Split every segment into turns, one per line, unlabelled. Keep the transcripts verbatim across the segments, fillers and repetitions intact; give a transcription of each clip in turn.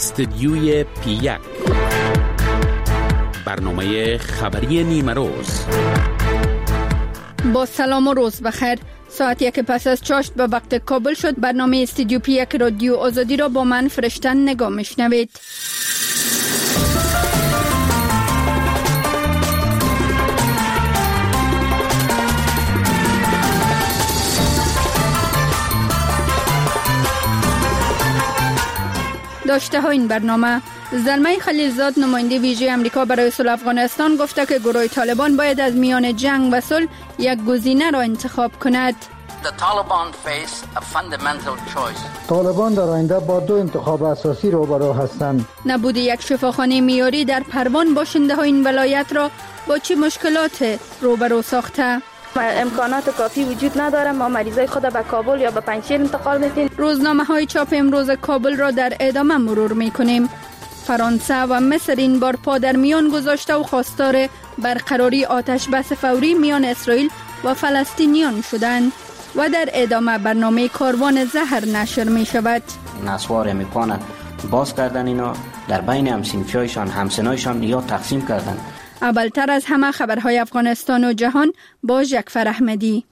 استدیوی پی یک، برنامه خبری نیمه روز.
با سلام و روز بخیر. ساعت یک پس از چاشت به وقت کابل شد. برنامه استدیو پی یک رادیو آزادی را با من فرشتن نگاه میشنوید. داشته ها این برنامه: زلمه خلیلزاد نماینده ویژه امریکا برای صلح افغانستان گفته که گروه طالبان باید از میان جنگ و صلح یک گزینه را انتخاب کند.
طالبان در آینده با دو انتخاب اساسی روبرو هستند.
نبود یک شفاخانه معیاری در پروان باشنده ها این ولایت را با چه مشکلات روبرو ساخته؟
امکانات کافی وجود نداره. ما مریضای خود به کابل یا به پنجشیر انتقال میدیم.
روزنامه های چاپ امروز کابل را در ادامه مرور میکنیم. فرانسه و مصر این بار پا در میان گذاشته و خواستار برقراری آتش بس فوری میان اسرائیل و فلسطینیان شدند. و در ادامه برنامه کاروان زهر نشر می شود.
نسوار میکنند باز کردن اینا در بین همسنفیایشان همسنایشان یا تقسیم کردن.
اولتر از همه خبرهای افغانستان و جهان با جعفر احمدی.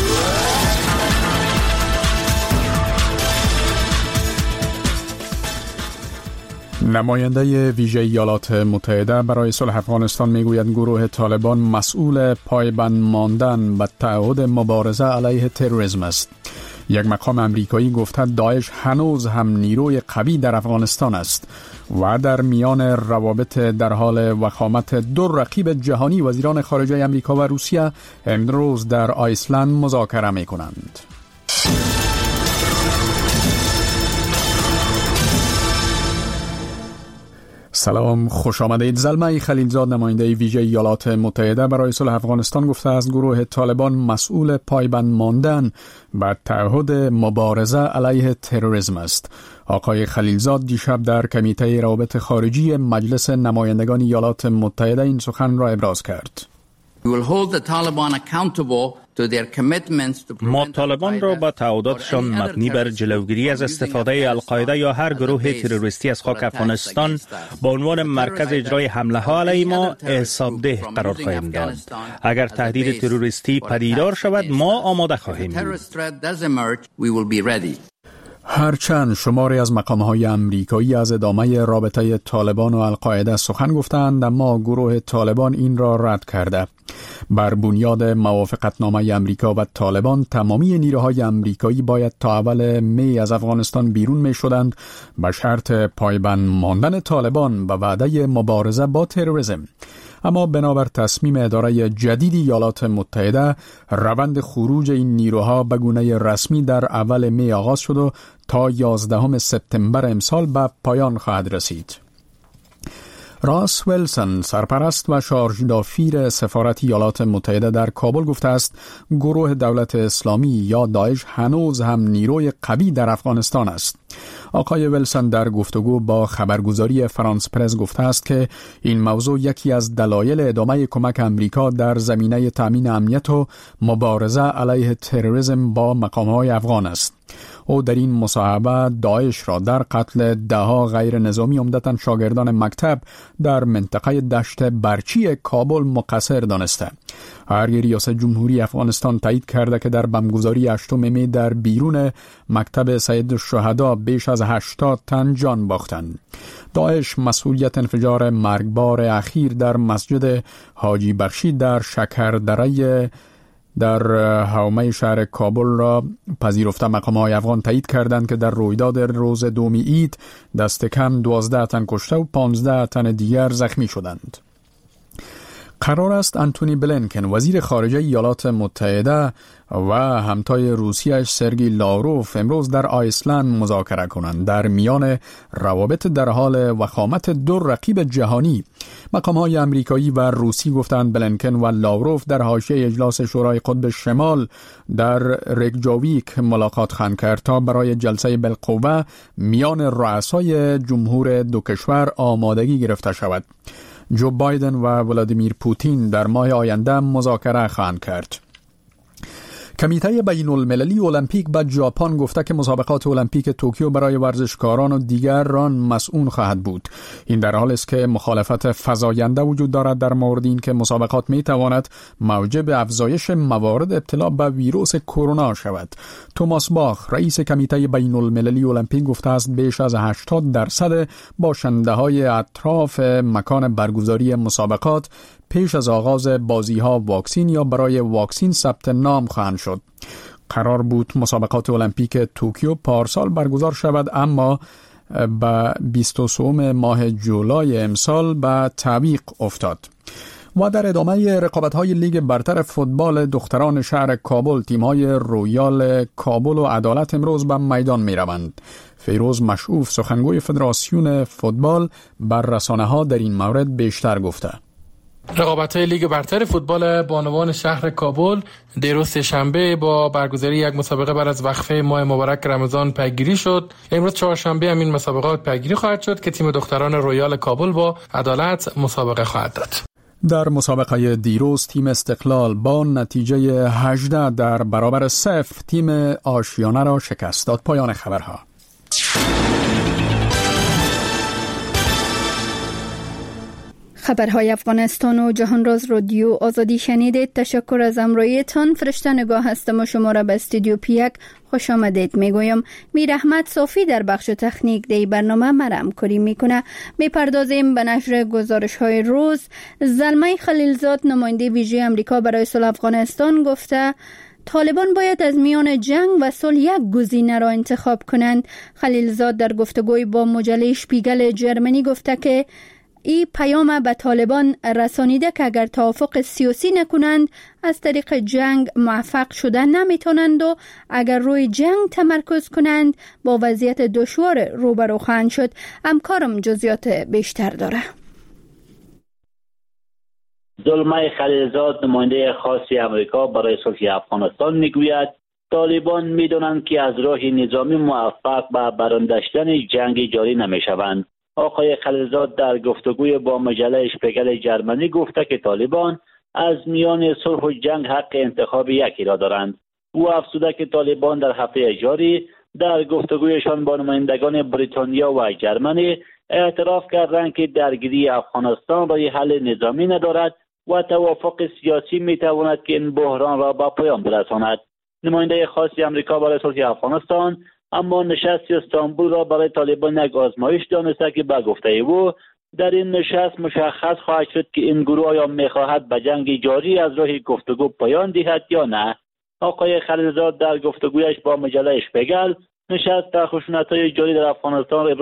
نماینده ویژه ایالات متحده برای صلح افغانستان میگوید گروه طالبان مسئول پایبند ماندن به تعهد مبارزه علیه تروریسم است. یک مقام امریکایی گفته داعش هنوز هم نیروی قوی در افغانستان است و در میان روابط در حال وخامت دو رقیب جهانی وزیران خارجه امریکا و روسیه امروز در آیسلند مذاکره می‌کنند. سلام، خوش آمدید. زلمه خلیلزاد نماینده ویژه ایالات متحده برای صلح افغانستان گفته از گروه طالبان مسئول پایبند ماندن به تعهد مبارزه علیه تروریسم است. آقای خلیلزاد دیشب در کمیته روابط خارجی مجلس نمایندگان ایالات متحده این سخن را ابراز کرد.
ما طالبان را با تعهداتشان مبنی بر جلوگیری از استفاده القاعده یا هر گروه تروریستی از خاک افغانستان به عنوان مرکز اجرای حمله ها علیه ما حسابده قرار خواهیم داد. اگر تهدید تروریستی پدیدار شود ما آماده خواهیم بود.
هرچند شماری از مقام‌های امریکایی از ادامه رابطه طالبان و القاعده سخن گفتند، اما گروه طالبان این را رد کرده. بر بنیاد موافقتنامه امریکا و طالبان تمامی نیروهای امریکایی باید تا اول می از افغانستان بیرون می شدند به شرط پایبند ماندن طالبان به وعده مبارزه با تروریسم. اما بنابر تصمیم اداره جدید ایالات متحده روند خروج این نیروها به گونه رسمی در اول می آغاز شد و تا یازدهم سپتامبر امسال به پایان خواهد رسید. راس ویلسون سرپرست و شارژ دافیر سفارت ایالات متحده در کابل گفته است گروه دولت اسلامی یا داعش هنوز هم نیروی قوی در افغانستان است. آقای ویلسون در گفتگو با خبرگزاری فرانس پرس گفته است که این موضوع یکی از دلایل ادامه کمک امریکا در زمینه تامین امنیت و مبارزه علیه تروریسم با مقام‌های افغان است. او در این مصاحبه داعش را در قتل دهها غیر نظامی عمدتاً شاگردان مکتب در منطقه دشت برچی کابل مقصر دانسته. هرگاه ریاست جمهوری افغانستان تایید کرده که در بمبگذاری هشتم می در بیرون مکتب سید الشهدا بیش از هشتاد تن جان باختند. داعش مسئولیت انفجار مرگبار اخیر در مسجد حاجی بخشی در شکردره در حومه شهر کابل را پذیرفته. مقام‌های افغان تایید کردند که در رویداد روز دومی عید دست کم دوازده تن کشته و پانزده تن دیگر زخمی شدند. قرار است انتونی بلینکن وزیر خارجه ایالات متحده و همتای روسیه سرگئی لاروف امروز در آیسلند مذاکره کنند در میان روابط در حال وخامت دو رقیب جهانی. مقام‌های آمریکایی و روسی گفتند بلینکن و لاروف در حاشیه اجلاس شورای قطب شمال در ریکجاویک ملاقات خواهند کرد تا برای جلسه بالقوه میان رؤسای جمهور دو کشور آمادگی گرفته شود. جو بایدن و ولادیمیر پوتین در ماه آینده مذاکره خواهند کرد. کمیته بین المللی المپیک به ژاپن گفته که مسابقات المپیک توکیو برای ورزشکاران و دیگران مسئول خواهد بود. این در حالی است که مخالفت فزاینده وجود دارد در مورد این که مسابقات می تواند موجب افزایش موارد ابتلا به ویروس کرونا شود. توماس باخ رئیس کمیته بین المللی المپیک گفته است بیش از هشتاد درصد باشنده های اطراف مکان برگزاری مسابقات پیش از آغاز بازی‌ها واکسین یا برای واکسین ثبت نام خواهند شد. قرار بود مسابقات المپیک توکیو پارسال برگزار شود، اما به بیست و سوم ماه جولای امسال به تعویق افتاد. و در ادامه رقابت‌های لیگ برتر فوتبال دختران شهر کابل، تیم‌های رویال کابل و عدالت امروز به میدان می‌روند. فیروز مشعوف سخنگوی فدراسیون فوتبال بر رسانه‌ها در این مورد بیشتر گفته.
رقابت‌های لیگ برتر فوتبال بانوان شهر کابل دیروز سه‌شنبه با برگزاری یک مسابقه بعد از وقفه ماه مبارک رمضان پیگیری شد. امروز چهارشنبه هم این مسابقات پیگیری خواهد شد که تیم دختران رویال کابل با عدالت مسابقه خواهد داد.
در مسابقه دیروز تیم استقلال با نتیجه هجده در برابر صفر تیم آشیانه را شکست داد. پایان خبرها.
خبرهای افغانستان و جهان راز رادیو آزادی شنیدید. تشکر از همراهیتان. فرشته نگاه هستم و شما را به استودیو پیک خوش آمدید میگویم. میر احمد صافی در بخش تکنیک دی برنامه مرا همکاری میکنه. میپردازیم به نشر گزارش های روز. زلمه خلیلزاد نماینده ویژه امریکا برای صلح افغانستان گفته طالبان باید از میان جنگ و صلح یک گزینه را انتخاب کنند. خلیلزاد در گفتگوی با مجله شپیگل جرمنی گفته که این پیام به طالبان رسانیده که اگر توافق سیاسی نکنند از طریق جنگ موفق شدن نمیتونند و اگر روی جنگ تمرکز کنند با وضعیت دشوار روبرو خواهند شد. همکارم جزئیات بیشتر داره.
زلمه خلیلزاد نماینده خاص امریکا برای صلح افغانستان میگوید طالبان میدونند که از راه نظامی موفق به برانداشتن جنگ جاری نمیشوند. آقای خلیلزاد در گفتگوی با مجله شپیگل جرمنی گفته که طالبان از میان صلح و جنگ حق انتخاب یکی را دارند. او افزوده که طالبان در هفته جاری در گفتگویشان با نمایندگان بریتانیا و جرمنی اعتراف کردند که درگیری افغانستان راه حل نظامی ندارد و توافق سیاسی میتواند که این بحران را به پایان برساند. نماینده خاص آمریکا برای صلح افغانستان اما نشست استانبول را برای طالبان یک آزمایش دانسته که به گفته او در این نشست مشخص خواهد شد که این گروه آیا میخواهد به جنگ جاری از راه گفتگو پایان دهد یا نه. آقای خلیلزاد در گفتگویش با مجله شپیگل نشست در خشونت‌های جاری در افغانستان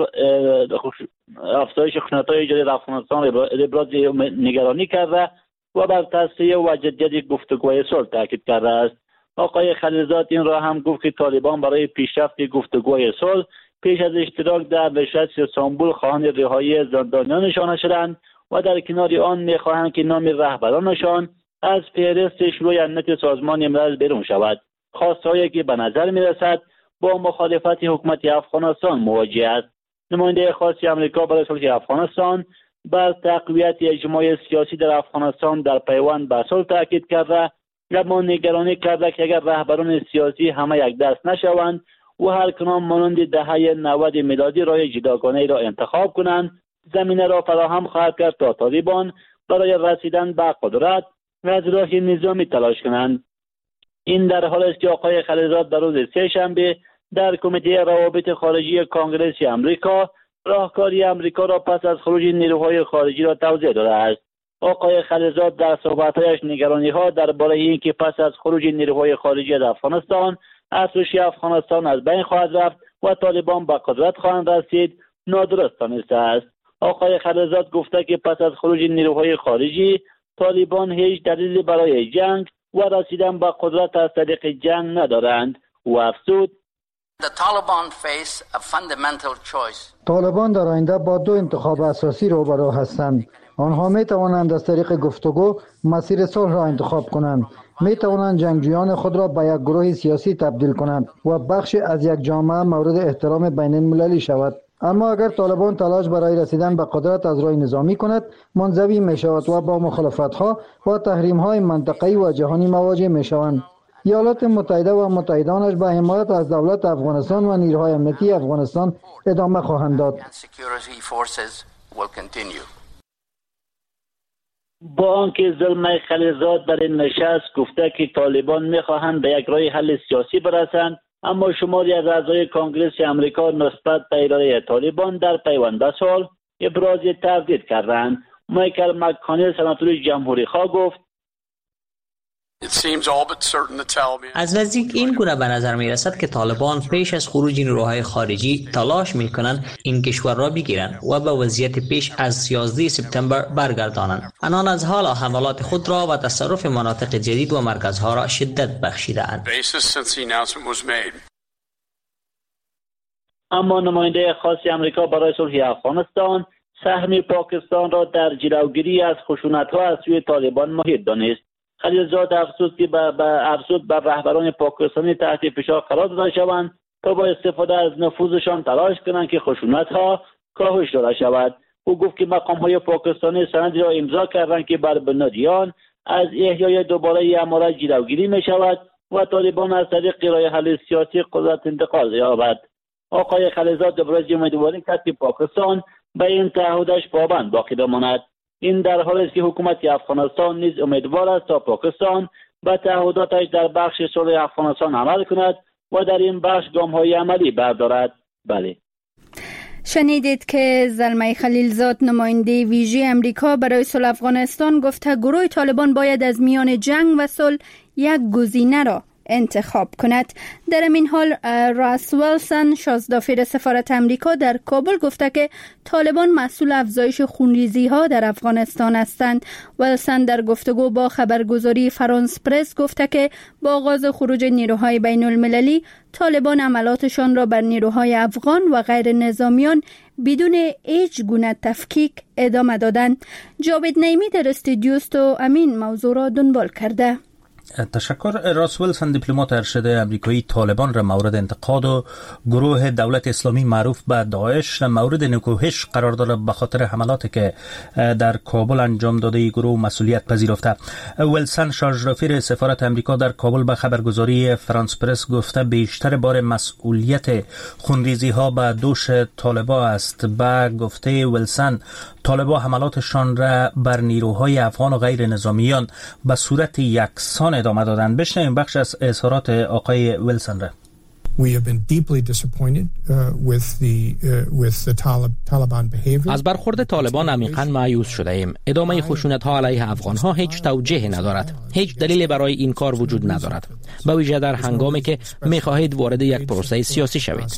افزایش خشونت‌های جاری در افغانستان ابراز نگرانی کرده و بر تصحیح و جدیت گفتگوهای صلح تاکید کرده است. آقای خلیلزاد این را هم گفت که طالبان برای پیشرفت گفتگوهای صلح پیش از اشتراک در نشست استانبول خواهان رهایی زندانیانشان شدند و در کنار آن می‌خواهند که نام رهبرانشان از فهرست شروع امنیت سازمان ملل بیرون شود. خواستهایی که به نظر می‌رسد با مخالفت حکومت افغانستان مواجه است. نماینده خاص آمریکا برای صلح افغانستان بر تقویت اجماع سیاسی در افغانستان در پیوند به صلح تاکید کرده، اما نگرانی کرده که اگر رهبران سیاسی همه یک دست نشوند و هر کدام مانند دهه نود میلادی راه جداگانه را انتخاب کنند، زمینه را فراهم خواهد کرد تا طالبان برای رسیدن به قدرت از راه نظامی تلاش کنند. این در حالی است که آقای خلیلزاد در روز سه‌شنبه در کمیته روابط خارجی کانگرس آمریکا راهکاری آمریکا را پس از خروج نیروهای خارجی را توضیح داده است. آقای خلیلزاد در صحبت‌هایش نگرانی‌ها درباره اینکه پس از خروج نیروهای خارجی از افغانستان ارتش افغانستان از بین خواهد رفت و طالبان به قدرت خواهند رسید نادرست دانسته است. آقای خلیلزاد گفته که پس از خروج نیروهای خارجی طالبان هیچ دلیلی برای جنگ و رسیدن به قدرت از طریق جنگ ندارند. و افزود
طالبان در آینده با دو انتخاب اساسی روبرو هستند. آنها می توانند از طریق گفتگو مسیر صلح را انتخاب کنند. می توانند جنگجویان خود را به یک گروه سیاسی تبدیل کنند و بخش از یک جامعه مورد احترام بین المللی شود. اما اگر طالبان تلاش برای رسیدن به قدرت از راه نظامی کند، منزوی می شود و با مخالفت‌ها و تحریم‌های منطقه‌ای و جهانی مواجه می شوند. ایالات متحده و متحدانش به حمایت از دولت افغانستان و نیروهای امنیتی افغانستان ادامه خواهند داد.
با آنکه زلمه خلیلزاد در این نشست گفته که طالبان میخواهند به یک راه حل سیاسی برسند، اما شماری از اعضای کانگرس امریکا نسبت به اراده طالبان در پیوند به سال ابراز تردید کردند. مایکل مک‌کانل سناتور جمهوری خواه گفت
از نزدیک این گونه به نظر می رسد که طالبان پیش از خروج نیروهای خارجی تلاش می کنند این کشور را بگیرند و به وضعیت پیش از یازده سپتامبر برگردانند. آنان از حالا حملات خود را و تصرف مناطق جدید و مرکزها را شدت بخشیده‌اند.
اما نماینده خاص امریکا برای صلح افغانستان سهم پاکستان را در جلوگیری از خشونت‌ها از سوی طالبان محیط دانست. خلیلزاد افزود که به افزود بر رهبران پاکستانی تحت فشار قرار داده شوند تا با استفاده از نفوذشان تلاش کنند که خشونت‌ها کاهش داده شود. او گفت که مقام‌های پاکستانی سندی را امضا کردند که بر بنیاد از احیای دوباره امارت جلوگیری می‌شود و طالبان از طریق راه حل سیاسی قدرت انتقال یابد. آقای خلیلزاد ابراز امیدواری کرد که پاکستان به این تعهدش پابند باقی بماند. این در حالی است که حکومت افغانستان نیز امیدوار است تا پاکستان به تعهداتش در بخش صلح افغانستان عمل کند و در این بخش گام‌های عملی بردارد. بله.
شنیدید که زلمه خلیلزاد نماینده ویژه امریکا برای صلح افغانستان گفته گروه طالبان باید از میان جنگ و صلح یک گزینه را انتخاب کند. در این حال راس ویلسون شازدافیر سفارت امریکا در کابل گفته که طالبان مسئول افزایش خونریزی ها در افغانستان هستند. ویلسون در گفتگو با خبرگزاری فرانس پرس گفته که با آغاز خروج نیروهای بین المللی طالبان عملاتشان را بر نیروهای افغان و غیر نظامیان بدون هیچ گونه تفکیک ادامه دادند. جاوید نعیمی در استودیو است و امین موضوع را دنبال کرده.
تشکر. راس ویلسون دیپلمات ارشد امریکایی طالبان را مورد انتقاد و گروه دولت اسلامی معروف به داعش مورد نکوهش قرار داده به خاطر حملاتی که در کابل انجام داده ای گروه مسئولیت پذیرفته. ویلسون شارژرافیر سفارت امریکا در کابل به خبرگزاری فرانس پرس گفته بیشتر بار مسئولیت خونریزی ها به دوش طالبا است. به گفته ویلسون طالبا حملاتشان را بر نیروهای افغان و غیر نظامیان به صورت یکسان ادامه دادند. بشنویم بخش از اظهارات آقای ویلسون را.
We have been deeply disappointed uh, with the uh, with the Taliban behavior.
از برخورد طالبان عمیقاً مایوس شده ایم. ادامه خشونت‌ها علیه افغان‌ها هیچ توجیه ندارد. هیچ دلیلی برای این کار وجود ندارد. به ویژه در هنگامی که می‌خواهید وارد یک پروسه سیاسی شوید.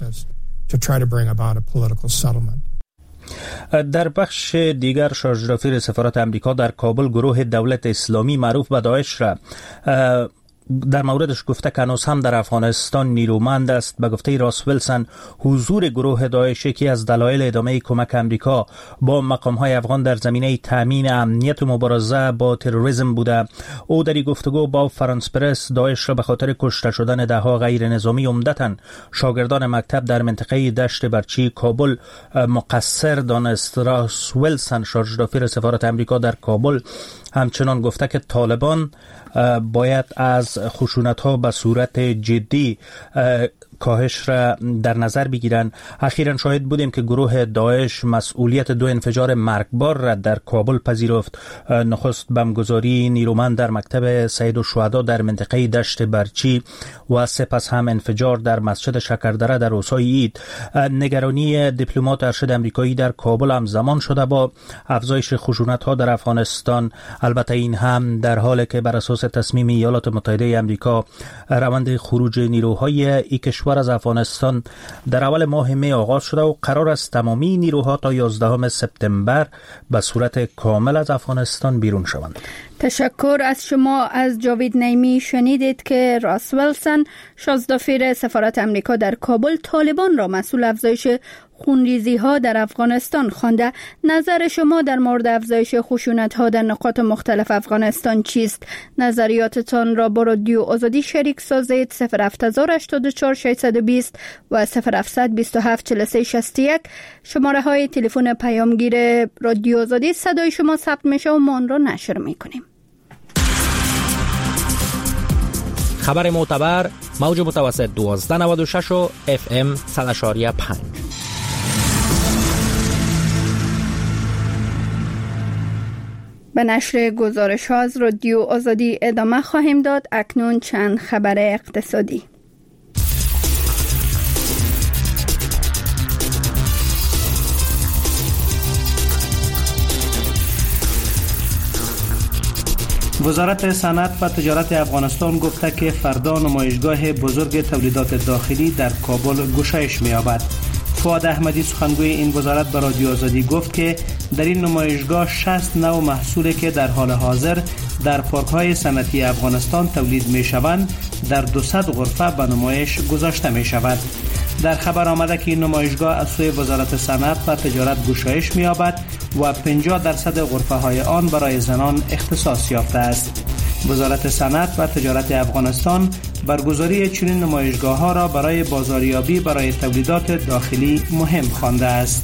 در بخش دیگر شارژرافیر سفارت امریکا در کابل گروه دولت اسلامی معروف به داعش را در موردش گفته که هنوز هم در افغانستان نیرومند است. به گفته راس ویلسون حضور گروه داعش یکی از دلایل ادامه کمک امریکا با مقام‌های افغان در زمینه تامین امنیت و مبارزه با تروریسم بوده. او در گفتگو با فرانس پرس داعش را به خاطر کشته شدن دهها غیر نظامی عمدتاً شاگردان مکتب در منطقه دشت برچی کابل مقصر دانست. راس ویلسون شارژدافیر سفارت امریکا در کابل همچنان گفته که طالبان باید از خشونت‌ها به صورت جدی کاهش را در نظر بگیرند. اخیراً شاهد بودیم که گروه داعش مسئولیت دو انفجار مرگبار را در کابل پذیرفت. نخست بمبگذاری نیرومند در مکتب سید الشهدا در منطقه دشت برچی و سپس هم انفجار در مسجد شکردره در روزهای عید. نگرانی دیپلمات ارشد امریکایی در کابل هم زمان شده با افزایش خشونت‌ها در افغانستان. البته این هم در حالی که بر اساس تصمیم ایالات متحده آمریکا روند خروج نیروهای این کشور از افغانستان در اول ماه می آغاز شده و قرار است تمامی نیروها تا یازدهم سپتامبر به صورت کامل از افغانستان بیرون شوند.
تشکر از شما. از جاوید نعیمی شنیدید که راس ویلسون شازدافیر سفارت امریکا در کابل طالبان را مسئول افزایش خونریزی ها در افغانستان خوانده. نظر شما در مورد افزایش خشونت ها در نقاط مختلف افغانستان چیست؟ نظریاتتان را با رادیو آزادی شریک سازید. صفر هفت هشت چهار شش دو صفر و صفر هفت دو هفت چهار سه شش یک. شماره های تلفن پیامگیر رادیو آزادی صدای شما ثبت میشه و ما آن را نشر میکنیم.
خبر معتبر موج متوسط دوازده نود و شش و اف ام صد و پنج.
به نشر گزارش ها از رادیو آزادی ادامه خواهیم داد. اکنون چند خبر اقتصادی.
وزارت صنعت و تجارت افغانستان گفته که فردا نمایشگاه بزرگ تولیدات داخلی در کابل گشایش می‌یابد. فؤاد احمدی سخنگوی این وزارت به رادیو آزادی گفت که در این نمایشگاه شصت نوع محصولی که در حال حاضر در پارک‌های صنعتی افغانستان تولید می‌شوند در دویست غرفه به نمایش گذاشته می‌شود. در خبر آمده که این نمایشگاه از سوی وزارت صنعت و تجارت گشایش می‌یابد و پنجاه درصد غرفه‌های آن برای زنان اختصاص یافته است. وزارت صنعت و تجارت افغانستان برگزاری چنین نمایشگاه‌ها را برای بازاریابی برای تولیدات داخلی مهم خوانده است.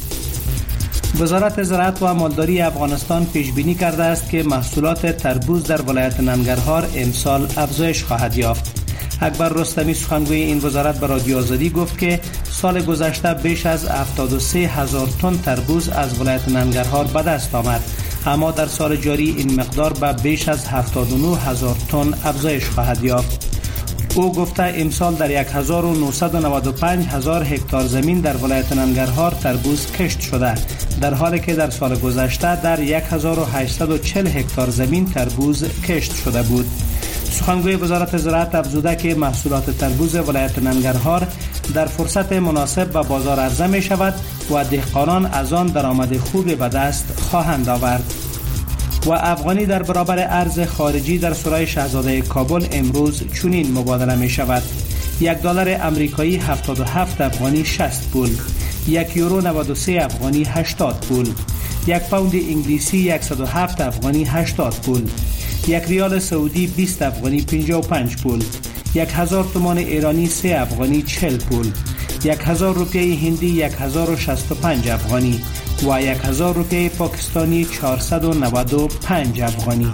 وزارت زراعت و مالداری افغانستان پیش بینی کرده است که محصولات تربوز در ولایت ننگرهار امسال افزایش خواهد یافت. اکبر رستمی سخنگوی این وزارت به رادیو آزادی گفت که سال گذشته بیش از هفتاد و سه هزار تن تربوز از ولایت ننگرهار به دست آمد، اما در سال جاری این مقدار به بیش از هفتاد و نه هزار تن افزایش خواهد یافت. او گفته امسال در یک هزار و نهصد و نود و پنج هزار هکتار زمین در ولایت ننگرهار تربوز کشت شده، در حالی که در سال گذشته در یک هزار و هشتصد و چهل هکتار زمین تربوز کشت شده بود. سخنگوی وزارت زراعت افزوده که محصولات تربوز ولایت ننگرهار در فرصت مناسب به بازار عرضه می شود و دهقانان از آن درآمد خوبی به دست خواهند آورد. و افغانی در برابر ارز خارجی در سرای شاهزاده کابل امروز چنین مبادله می شود: یک دلار امریکایی هفتاد و هفت افغانی شصت پول، یک یورو نود و سه افغانی هشتاد پول، یک پوند انگلیسی صد و هفت افغانی هشتاد پول، یک ریال سعودی بیست افغانی پنجاه و پنج پول، یک هزار تومان ایرانی سه افغانی چهل پول، یک هزار روپیه هندی یک هزار و شصت و پنج افغانی و یک هزار روپیه پاکستانی چهارصد و نود و پنج افغانی.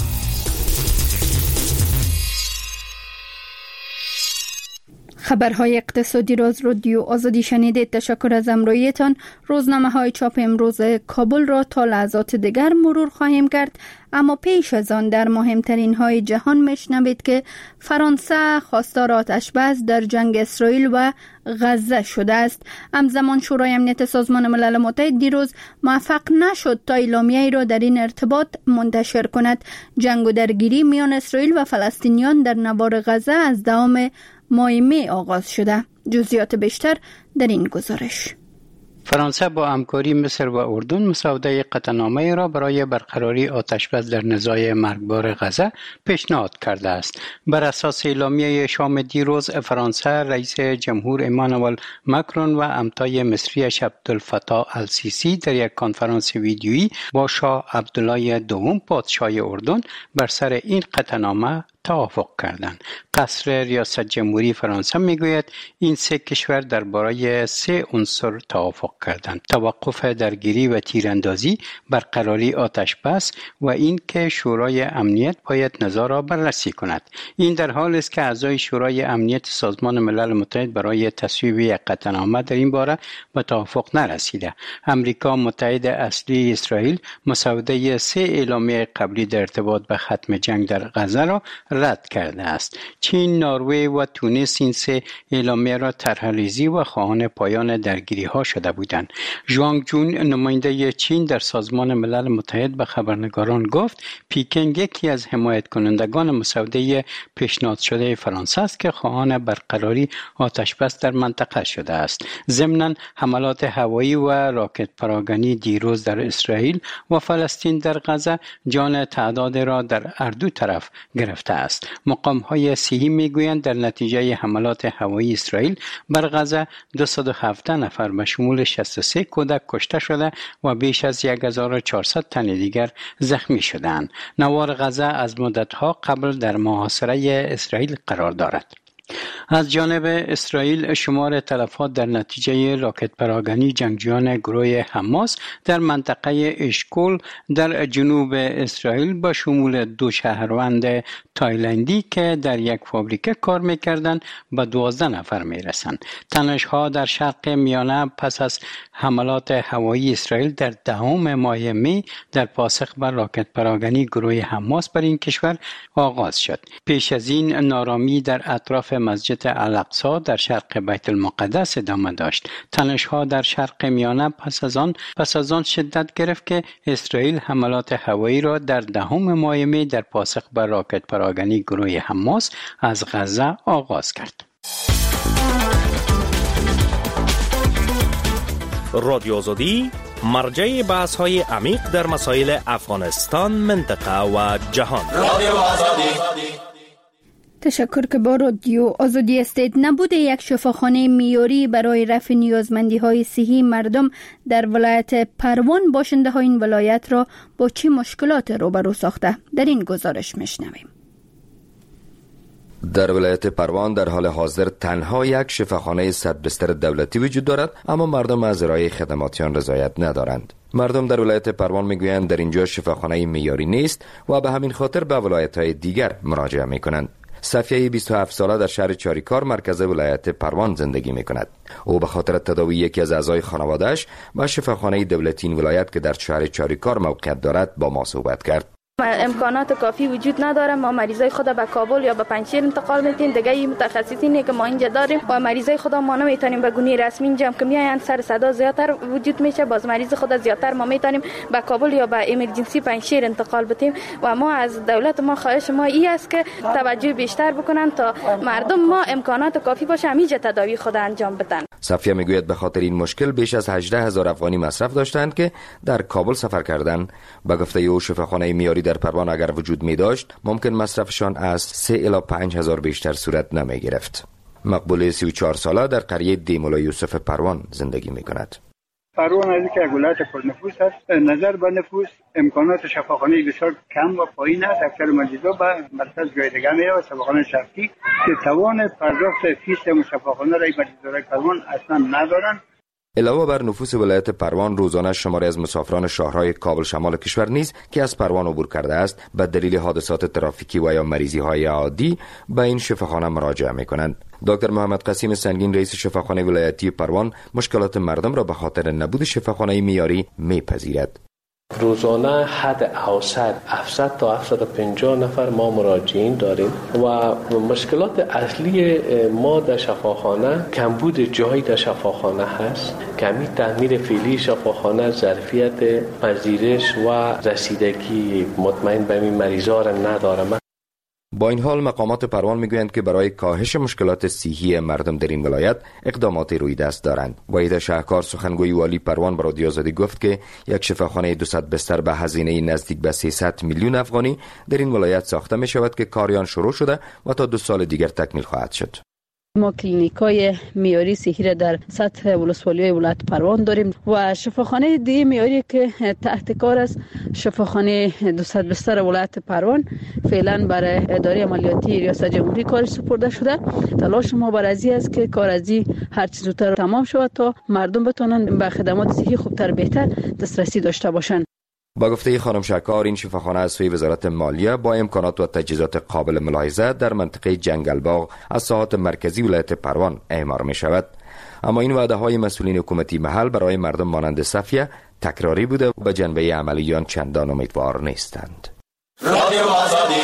خبرهای اقتصادی را از رادیو آزادی شنیدید. تشکر از همراهیتان. روزنامه های چاپ امروز کابل را تا لحظات دیگر مرور خواهیم کرد، اما پیش از آن در مهمترین های جهان میشنوید که فرانسه خواستار آتش بس در جنگ اسرائیل و غزه شده است. همزمان شورای امنیت سازمان ملل متحد دیروز موفق نشد تا اعلامیه‌ای را در این ارتباط منتشر کند. جنگ و درگیری میان اسرائیل و فلسطینیان در نوار غزه از دهم ماه می آغاز شده. جزئیات بیشتر در این گزارش.
فرانسه با همکاری مصر و اردن مسوده قطعنامه را برای برقراری آتشبس در نزاع مرگبار غزه پیشنهاد کرده است. بر اساس اعلامیه شام دیروز، فرانسه رئیس جمهور ایمانوئل ماکرون و همتای مصریش عبدالفتاح السیسی در یک کنفرانس ویدیویی با شاه عبدالله دوم پادشاه اردن بر سر این قطعنامه توافق کردند. قصر ریاست جمهوری فرانسه میگوید این سه کشور درباره سه عنصر توافق کردند: توقف درگیری و تیراندازی، برقراری آتش بس و این که شورای امنیت باید نزاع را بررسی کند. این در حالی است که اعضای شورای امنیت سازمان ملل متحد برای تصویب یک قطعنامه در این باره به توافق نرسیده. امریکا متحد اصلی اسرائیل مسوده سه اعلامیه قبلی در ارتباط به ختم جنگ در غزه را رد کرده است. چین، نروژ و تونس این سه اعلامیه را طرح‌ریزی و خواهان پایان درگیری ها شده بودند. ژوانگ جون، نماینده چین در سازمان ملل متحد، به خبرنگاران گفت پیکینگ یکی از حمایت کنندگان مسوده پیشنهاد شده فرانسه است که خواهان برقراری آتشبس در منطقه شده است. ضمناً حملات هوایی و راکت پراگنی دیروز در اسرائیل و فلسطین در غزه جان تعداد را در هر دو طرف گرفته است. مقام‌های صحی میگویند در نتیجه حملات هوایی اسرائیل بر غزه دویست و هفده نفر به شمول شصت و سه کودک کشته شده و بیش از هزار و چهارصد تن دیگر زخمی شدند. نوار غزه از مدت‌ها قبل در محاصره اسرائیل قرار دارد. از جانب اسرائیل شمار تلفات در نتیجه راکت پراگنی جنگجویان گروه حماس در منطقه اشکول در جنوب اسرائیل با شمول دو شهروند تایلندی که در یک فابریکه کار میکردند به دوازده نفر میرسند. تنش‌ها در شرق میانه پس از حملات هوایی اسرائیل در دهم ماه می در پاسخ بر راکت پراگنی گروه حماس بر این کشور آغاز شد. پیش از این نارامی در اطراف مسجد الاقصی در شرق بیت المقدس ادامه داشت. تنش‌ها در شرق میانه پس از آن پس از آن شدت گرفت که اسرائیل حملات هوایی را در دهم ماه می در پاسخ بر راکت پراگنی گروه حماس از غزه آغاز کرد.
رادیو آزادی مرجع بحث های عمیق در مسائل افغانستان، منطقه و جهان. رادیو آزادی.
تشکر که با رادیو آزادی استید. نبود یک شفاخانه میاری برای رفع نیازمندی های صحی مردم در ولایت پروان باشنده های این ولایت را با چه مشکلات روبرو ساخته؟ در این گزارش میشنویم.
در ولایت پروان در حال حاضر تنها یک شفاخانه صد بستر دولتی وجود دارد، اما مردم از ارائه خدماتیان رضایت ندارند. مردم در ولایت پروان میگویند در اینجا شفاخانه معیاری نیست و به همین خاطر به ولایت‌های دیگر مراجعه میکنند. صفیه بیست و هفت ساله در شهر چاریکار مرکز ولایت پروان زندگی میکند. او به خاطر تداوی یکی از اعضای خانواده‌اش به شفاخانه دولتی این ولایت که در شهر چاریکار موقعیت دارد با ما صحبت کرد.
امکانات کافی وجود نداره. ما مریضای خود به کابل یا به پنجشیر انتقال میتیم. دیگه متخصصینی که ما اینجا داریم و مریضای خود ما نمیتونیم به گونه رسمی اینجا که میاین سر صدا زیادتر وجود میشه. باز مریض خود زیادتر ما میتونیم به کابل یا به امرجنسی پنجشیر انتقال بدیم و ما از دولت ما خواهش ما این است که توجه بیشتر بکنن تا مردم ما امکانات کافی باشه همینجا تداوی خود انجام بدن.
صفیه میگوید به خاطر این مشکل بیش از هجده هزار افغانی مصرف داشتند که در کابل سفر کردند. به گفته او شفاخانه معیاری در پروان اگر وجود می داشت ممکن مصرفشان از سه الی پنج هزار بیشتر صورت نمی گرفت. مقبوله سی و چهار ساله در قریه دیمولا یوسف پروان زندگی می کند.
پروان از که ولایت پرنفوس است، نظر به نفوس امکانات شفاخانه بسیار کم و پایین است. اکثر مریضا به مرکز جای دیگر می روند، شفاخانه شخصی که توان پرداخت فیس شفاخانه را مریضای پروان اصلا ندارند.
علاوه بر نفوس ولایت پروان، روزانه شماری از مسافران شهرهای کابل شمال کشور نیز که از پروان عبور کرده است به دلیل حادثات ترافیکی و یا مریضی های عادی به این شفاخانه مراجعه می کنند. دکتر محمد قسیم سنگین رئیس شفاخانه ولایتی پروان مشکلات مردم را به خاطر نبود شفاخانه معیاری میپذیرد.
روزانه حد اوسط هفتصد تا هفتصد و پنجاه نفر ما مراجعین داریم و مشکلات اصلی ما در شفاخانه کمبود جای در شفاخانه هست. کمی تعمیر فعلی شفاخانه ظرفیت پذیرش و رسیدگی مطمئن به این مریضا را نداره.
با این حال مقامات پروان میگویند که برای کاهش مشکلات صحی مردم در این ولایت اقدامات روی دست دارند. وحید شهکار سخنگوی والی پروان به رادیو آزادی گفت که یک شفاخانه دویست بستر به هزینه نزدیک به سیصد میلیون افغانی در این ولایت ساخته می شود که کاریان شروع شده و تا دو سال دیگر تکمیل خواهد شد.
ما کلینیکای معیاری صحی را در سطح ولسوالی ولایت پروان داریم و شفاخانه دیگه معیاری که تحت کار است شفاخانه دویست بستر ولایت پروان فعلا برای اداره عملیاتی ریاست جمهوری کار سپرده شده. تلاش ما بر ازی است که کار ازی هر چه زودتر تمام شود تا مردم بتونن به خدمات صحی خوبتر بهتر دسترسی داشته باشند.
با گفته خانم شکار این شفاخانه از سوی وزارت مالیه با امکانات و تجهیزات قابل ملاحظه در منطقه جنگلباغ از ساحات مرکزی ولایت پروان اعمار می شود. اما این وعده های مسئولین حکومتی محل برای مردم مانند صفیه تکراری بوده و به جنبه عملی آن چندان امیدوار نیستند. رادیو آزادی.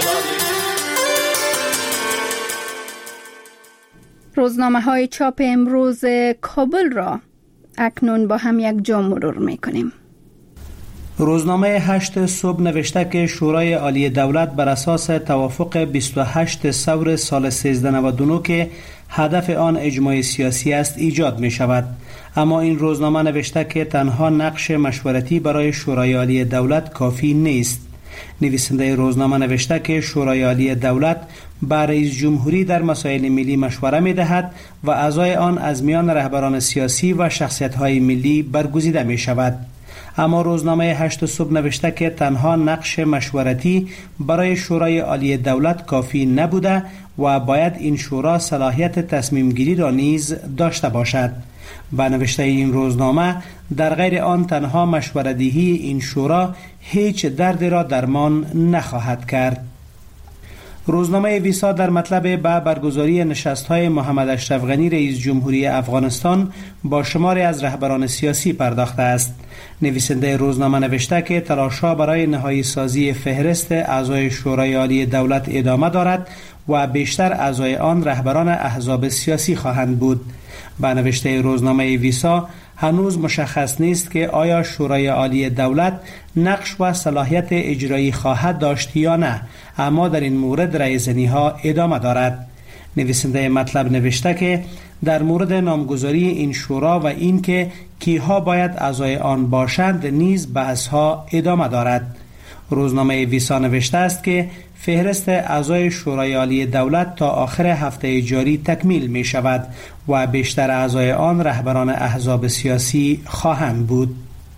روزنامه های چاپ امروز کابل را اکنون با هم یک جا مرور می کنیم.
روزنامه هشت صبح نوشته که شورای عالی دولت بر اساس توافق بیست و هشت ثور سال سیزده نود و نه که هدف آن اجماع سیاسی است ایجاد می شود. اما این روزنامه نوشته که تنها نقش مشورتی برای شورای عالی دولت کافی نیست. نویسنده روزنامه نوشته که شورای عالی دولت با رئیس جمهوری در مسائل ملی مشوره می دهد و اعضای آن از میان رهبران سیاسی و شخصیت های ملی برگزیده می شود. اما روزنامه هشت صبح نوشته که تنها نقش مشورتی برای شورای عالی دولت کافی نبوده و باید این شورا صلاحیت تصمیم گیری را نیز داشته باشد. با نوشته این روزنامه در غیر آن تنها مشوره‌دهی این شورا هیچ درد را درمان نخواهد کرد. روزنامه ویسا در مطلب به برگزاری نشست‌های محمد اشرف غنی رئیس جمهوری افغانستان با شماری از رهبران سیاسی پرداخته است. نویسنده روزنامه نوشته که تلاش‌ها برای نهایی سازی فهرست اعضای شورای عالی دولت ادامه دارد و بیشتر اعضای آن رهبران احزاب سیاسی خواهند بود. با نوشته روزنامه ویسا هنوز مشخص نیست که آیا شورای عالی دولت نقش و صلاحیت اجرایی خواهد داشت یا نه، اما در این مورد رایزنی‌ها ادامه دارد. نویسنده مطلب نوشته که در مورد نامگذاری این شورا و اینکه کیها باید اعضای آن باشند نیز بحث‌ها ادامه دارد. روزنامه ویسا نوشته است که فهرست اعضای شورای عالی دولت تا آخر هفته جاری تکمیل می شود و بیشتر اعضای آن رهبران احزاب سیاسی خواهند بود.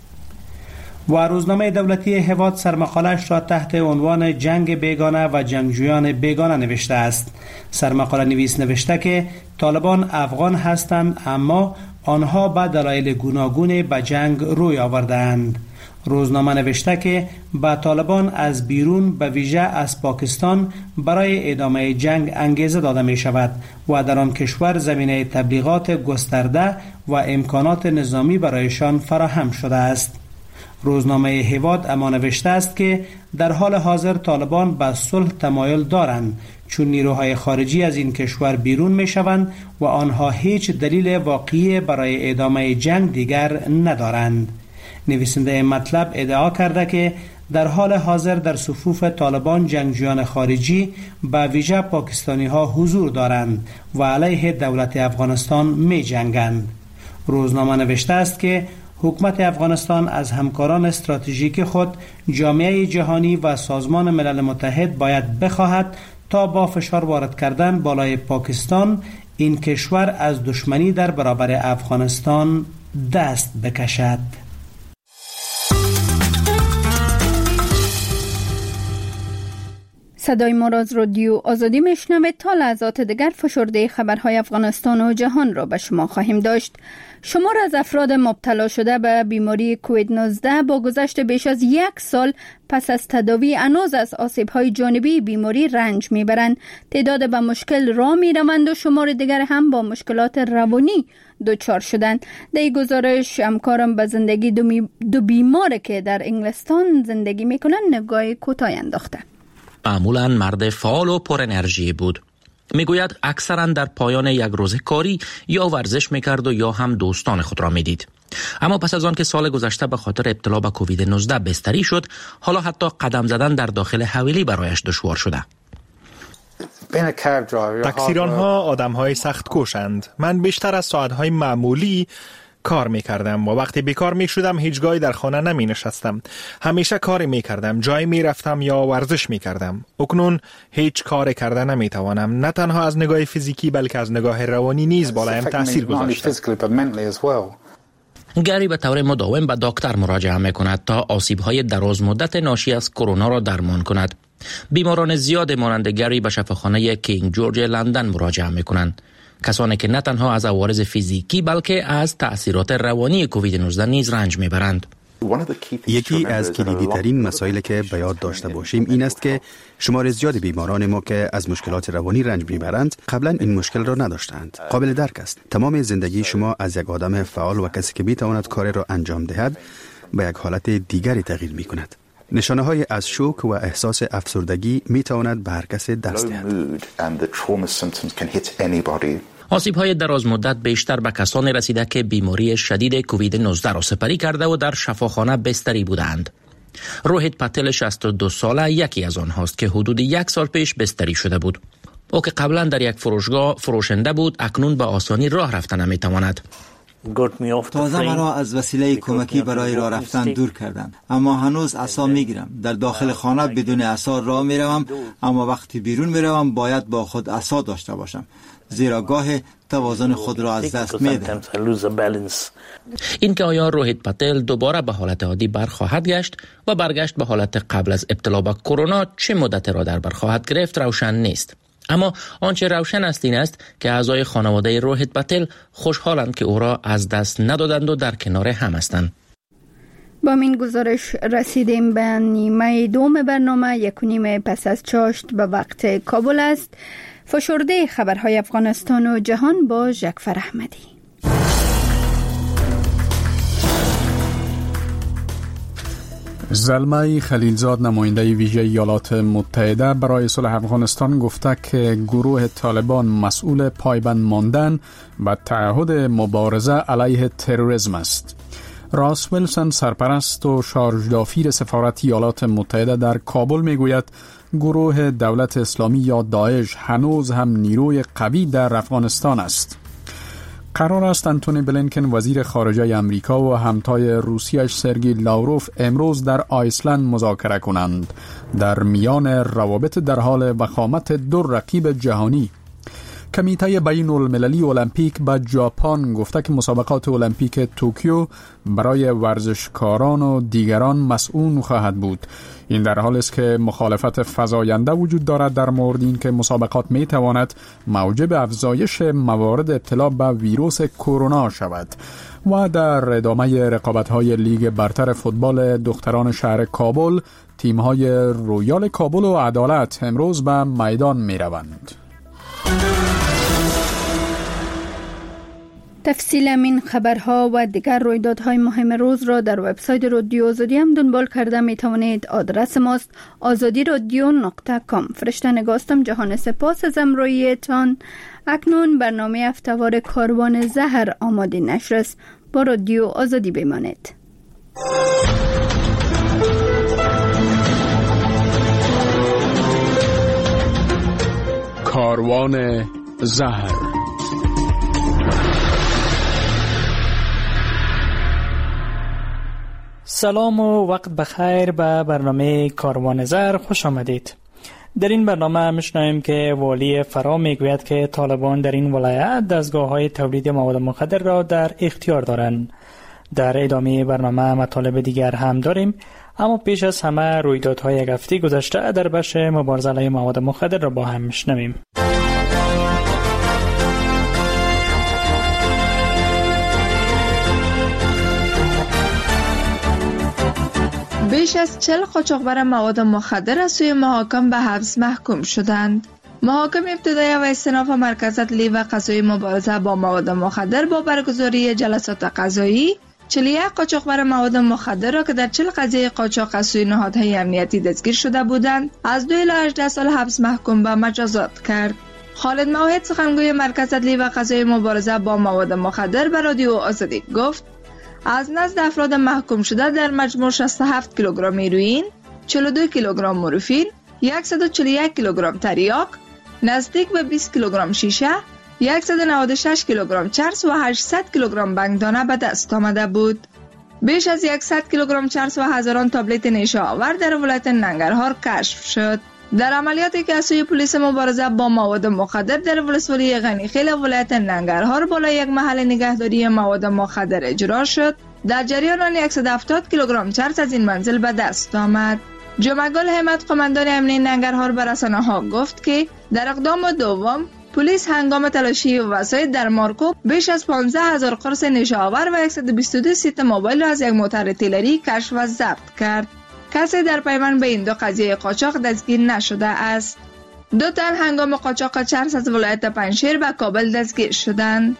و روزنامه دولتی هواد سرمقاله‌اش را تحت عنوان جنگ بیگانه و جنگجویان بیگانه نوشته است. سرمقاله نویس نوشته که طالبان افغان هستند اما آنها به دلایل گوناگون به جنگ روی آوردند. روزنامه نوشته که با طالبان از بیرون به ویژه از پاکستان برای ادامه جنگ انگیزه داده می شود و در آن کشور زمینه تبلیغات گسترده و امکانات نظامی برایشان فراهم شده است. روزنامه هواد اما نوشته است که در حال حاضر طالبان به صلح تمایل دارند چون نیروهای خارجی از این کشور بیرون می شوند و آنها هیچ دلیل واقعی برای ادامه جنگ دیگر ندارند. نویسنده مطلب ادعا کرده که در حال حاضر در صفوف طالبان جنگجویان خارجی به ویژه پاکستانی ها حضور دارند و علیه دولت افغانستان می جنگند. روزنامه نوشته است که حکومت افغانستان از همکاران استراتژیک خود جامعه جهانی و سازمان ملل متحد باید بخواهد تا با فشار وارد کردن بالای پاکستان این کشور از دشمنی در برابر افغانستان دست بکشد.
صدای ما را از رادیو آزادی میشنوید. تا لحظات دیگر فشرده خبرهای افغانستان و جهان را به شما خواهیم داشت. شمار از افراد مبتلا شده به بیماری کووید نوزده با گذشت بیش از یک سال پس از تداوی هنوز از آسیب‌های جانبی بیماری رنج میبرند. تعداد به مشکل راه میروند و شمار دیگر هم با مشکلات روانی دچار شدند. در این گزارش همکارم به زندگی دو, می... دو بیمار که در انگلستان زندگی میکنند نگاه کوتاهی انداخته.
معمولاً مرد فعال و پر انرژی بود. میگوید اکثراً در پایان یک روز کاری یا ورزش میکرد و یا هم دوستان خود را میدید. اما پس از آن که سال گذشته به خاطر ابتلا به کووید نوزده بستری شد، حالا حتی قدم زدن در داخل حویلی برایش دشوار شده.
تاکسیران‌ها آدم‌های سخت کوشند. من بیشتر از ساعت‌های معمولی کار می کردم و وقتی بیکار می شدم هیچگاهی در خانه نمی نشستم. همیشه کاری می کردم، جایی می رفتم یا ورزش می کردم. اکنون هیچ کار کرده نمی توانم. نه تنها از نگاه فیزیکی بلکه از نگاه روانی نیز بالایم تاثیر گذاشته.
گری به طور مداوم به دکتر مراجعه می کند تا آسیب‌های دراز مدت ناشی از کرونا را درمان کند. بیماران زیاد مانند گری به شفاخانه کینگ جورج لندن مراجعه می کنند. کسانی که نه تنها از عوارض فیزیکی بلکه از تأثیرات روانی کووید نوزده نیز رنج میبرند.
یکی از کلیدی ترین مسائلی که به یاد داشته باشیم این است که شمار زیاد بیماران ما که از مشکلات روانی رنج میبرند قبلا این مشکل را نداشتند. قابل درک است. تمام زندگی شما از یک آدم فعال و کسی که میتواند کار را انجام دهد به یک حالت دیگری تغییر میکند. نشانه های از شوک و احساس افسردگی می تواند به هر کس دست دهد.
آسیب های دراز مدت بیشتر به کسانی رسیده که بیماری شدید کووید نوزده را سپری کرده و در شفاخانه بستری بودند. روهیت پتل شصت و دو ساله یکی از آنهاست که حدود یک سال پیش بستری شده بود. او که قبلا در یک فروشگاه فروشنده بود اکنون به آسانی راه رفتن نمی تواند.
تازه مرا از وسیله کمکی برای راه رفتن دور کردند، اما هنوز عصا میگیرم. در داخل خانه بدون عصا راه میروم، اما وقتی بیرون میروم باید با خود عصا داشته باشم. زیرا گاه توازن خود را از دست می‌دهد.
این که آیا روهیت پتیل دوباره به حالت عادی برخواهد گشت و برگشت به حالت قبل از ابتلا به کرونا چه مدت را در بر خواهد گرفت روشن نیست. اما آنچه روشن است این است که اعضای خانواده روهیت پتیل خوشحالند که او را از دست ندادند و در کنار هم هستند.
با این گزارش رسیدیم به نیمه دوم برنامه. یک و نیم پس از چاشت به وقت کابل است. فشرده خبرهای افغانستان و جهان با جعفر احمدی.
زلمه خلیلزاد نماینده ویژه ایالات متحده برای صلح افغانستان گفته که گروه طالبان مسئول پایبند ماندن به تعهد مبارزه علیه تروریسم است. راس ویلسون سرپرست و شارژدافیر سفارت ایالات متحده در کابل میگوید گروه دولت اسلامی یا داعش هنوز هم نیروی قوی در افغانستان است. قرار است انتونی بلینکن وزیر خارجه امریکا و همتای روسیه‌اش سرگی لاوروف امروز در آیسلند مذاکره کنند در میان روابط در حال وخامت دو رقیب جهانی. کمیته بین المللی المپیک به ژاپن گفته که مسابقات المپیک توکیو برای ورزشکاران و دیگران مسئول خواهد بود. این در حالی است که مخالفت فزاینده وجود دارد در مورد این که مسابقات می تواند موجب افزایش موارد ابتلا به ویروس کرونا شود. و در ادامه رقابت‌های لیگ برتر فوتبال دختران شهر کابل، تیم‌های رویال کابل و عدالت امروز به میدان می‌روند.
تفصیل این خبرها و دیگر رویدادهای مهم روز را در وبسایت رادیو آزادی هم دنبال کرده می توانید. آدرس ماست آزادی رادیو نقطه کام. فرشته نگاستم. جهان سپاس از همراهیتان. اکنون برنامه هفته‌وار کاروان زهر آماده نشر است. با رادیو آزادی بمانید.
کاروان زهر.
سلام و وقت بخیر به برنامه کاروان زهر خوش آمدید. در این برنامه میشنویم که والی فرا میگوید که طالبان در این ولایت دستگاه‌های تولید مواد مخدر را در اختیار دارند. در ادامه برنامه مطالب دیگر هم داریم، اما پیش از همه رویدادهای یک هفته گذشته در بخش مبارزه علیه مواد مخدر را با هم میشنویم.
بیش از چهل قاچاقبر مواد مخدر از سوی محاکم به حبس محکوم شدند. محاکم ابتدایی و استئناف مرکز عدلی و قضایی مبارزه با مواد مخدر با برگزاری جلسات قضایی چهل و یک قاچاقبر مواد مخدر را که در چهل قضیه قاچاق از سوی نهادهای امنیتی دستگیر شده بودند از دو الی هجده سال حبس محکوم به مجازات کرد. خالد موحد سخنگوی مرکز عدلی و قضایی مبارزه با مواد مخدر به رادیو آزادی گفت از نزد افراد محکوم شده در مجموع شصت و هفت کیلوگرم هیروئین، چهل و دو کیلوگرم مورفین، صد و چهل و یک کیلوگرم تریاک، نزدیک به بیست کیلوگرم شیشه، صد و نود و شش کیلوگرم چرس و هشتصد کیلوگرم بنگدانه به دست آمده بود. بیش از صد کیلوگرم چرس و هزاران تابلت نشه آور در ولایت ننگرهار کشف شد. در عملیاتی که از سوی پلیس مبارزه با مواد مخدر در ولسوالی غنیخیل ولایت ننگرهار بالای یک محل نگهداری مواد مخدر اجرا شد، در جریان آن صد و هفتاد کیلوگرم چرس از این منزل به دست آمد. جمعگل همت قماندان امنیه ننگرهار به رسانه‌ها گفت که در اقدام دوم پلیس هنگام تلاشی وسایل در مارکو بیش از پانزده هزار قرص نشه آور و صد و بیست و دو سیت موبایل را از یک موتر تیلری کشف و ضبط کرد. کسی در پیوند به این دو قضیه قاچاق دستگیر نشده است. دو تن هنگام قاچاق چرس از ولایت پنجشیر به کابل دستگیر شدند.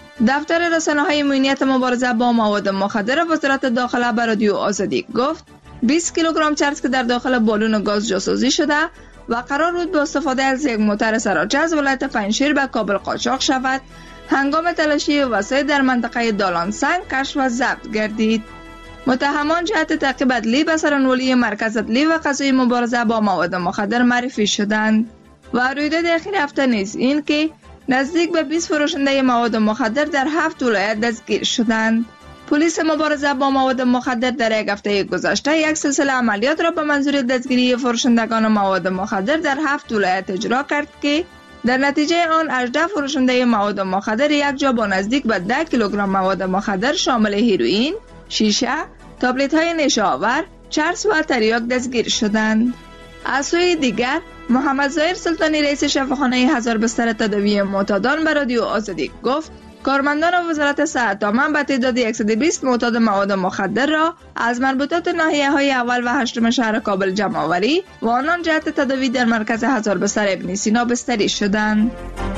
دفتر رسانه‌های امنیت مبارزه با مواد مخدر وزارت داخله به رادیو آزادی گفت بیست کیلوگرم چرس که در داخل بالون گاز جاسازی شده و قرار بود با استفاده از یک موتر سراچه از ولایت پنجشیر به کابل قاچاق شود، هنگام تلاشی وسایل در منطقه دالان سنگ کشف و ضبط گردید. متهمان جهت تعقیب عدلی به سرانولی مرکز عدلی و قضایی مبارزه با مواد مخدر معرفی شدند. و رویداد اخیر هفته نیز این که نزدیک به بیست فروشنده مواد مخدر در هفت ولایت دستگیر شدند. پلیس مبارزه با مواد مخدر در یک هفته گذشته یک سلسله عملیات را به منظور دستگیری فروشندگان مواد مخدر در هفت ولایت اجرا کرد که در نتیجه آن هجده فروشنده مواد مخدر یک جا با نزدیک به ده کیلوگرم مواد مخدر شامل هیروئین، شیشه، تابلت های نشه آور، چرس و تریاک دستگیر شدند. از سوی دیگر محمد ظاهر سلطانی رئیس شفاخانه هزار بستر تداوی معتادان به رادیو آزادی گفت کارمندان وزارت صحت دامن به تعداد صد و بیست معتاد مواد مخدر را از مربوطات ناحیه های اول و هشتم شهر کابل جمع آوری و آنان جهت تداوی در مرکز هزار بستر ابن سینا بستری شدند.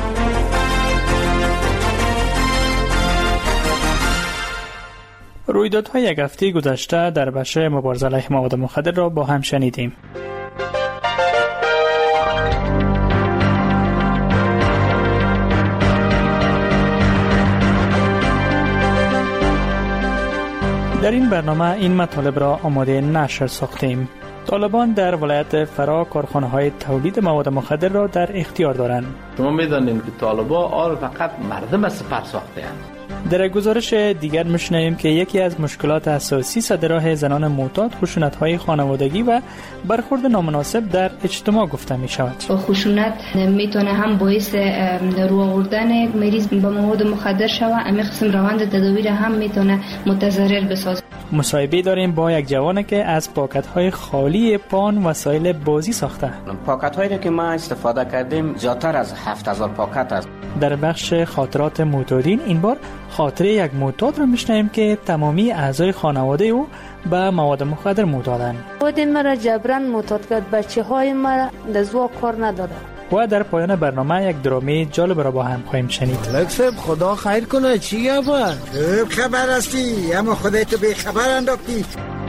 رویدادهای یک هفته گذشته در بخش مبارزه علیه مواد مخدر را با هم شنیدیم. در این برنامه این مطالب را آماده نشر ساختیم. طالبان در ولایت فرا کارخانه‌های تولید مواد مخدر را در اختیار دارند.
شما می‌دانید که طالبان آر فقط مردم سپر ساخته‌اند.
در گزارش دیگر می‌شنویم که یکی از مشکلات اساسی سر زنان معتاد خشونت‌های خانوادگی و برخورد نامناسب در اجتماع گفته می‌شود.
خشونت میتونه هم باعث رو آوردن مریض به مواد مخدر شود، امی قسم روند تداوی را هم میتونه متضرر بسازه.
مصاحبه داریم با یک جوان که از پاکت‌های خالی پان وسایل بازی ساخته.
پاکت‌هایی که ما استفاده کردیم زیادتر از هفت هزار پاکت است.
در بخش خاطرات معتادین این بار خاطره یک معتاد را میشنویم که تمامی اعضای خانواده او به مواد مخدر معتادند.
خودم مرا جبران معتاد کرد، بچه‌های مرا دزوا کار نداره.
و در پایان برنامه یک درامی جالب را با هم خواهیم شنید.
لکسب خدا خیر کنه. چی گفت؟
خبر هستی اما خودت به خبر انداختی.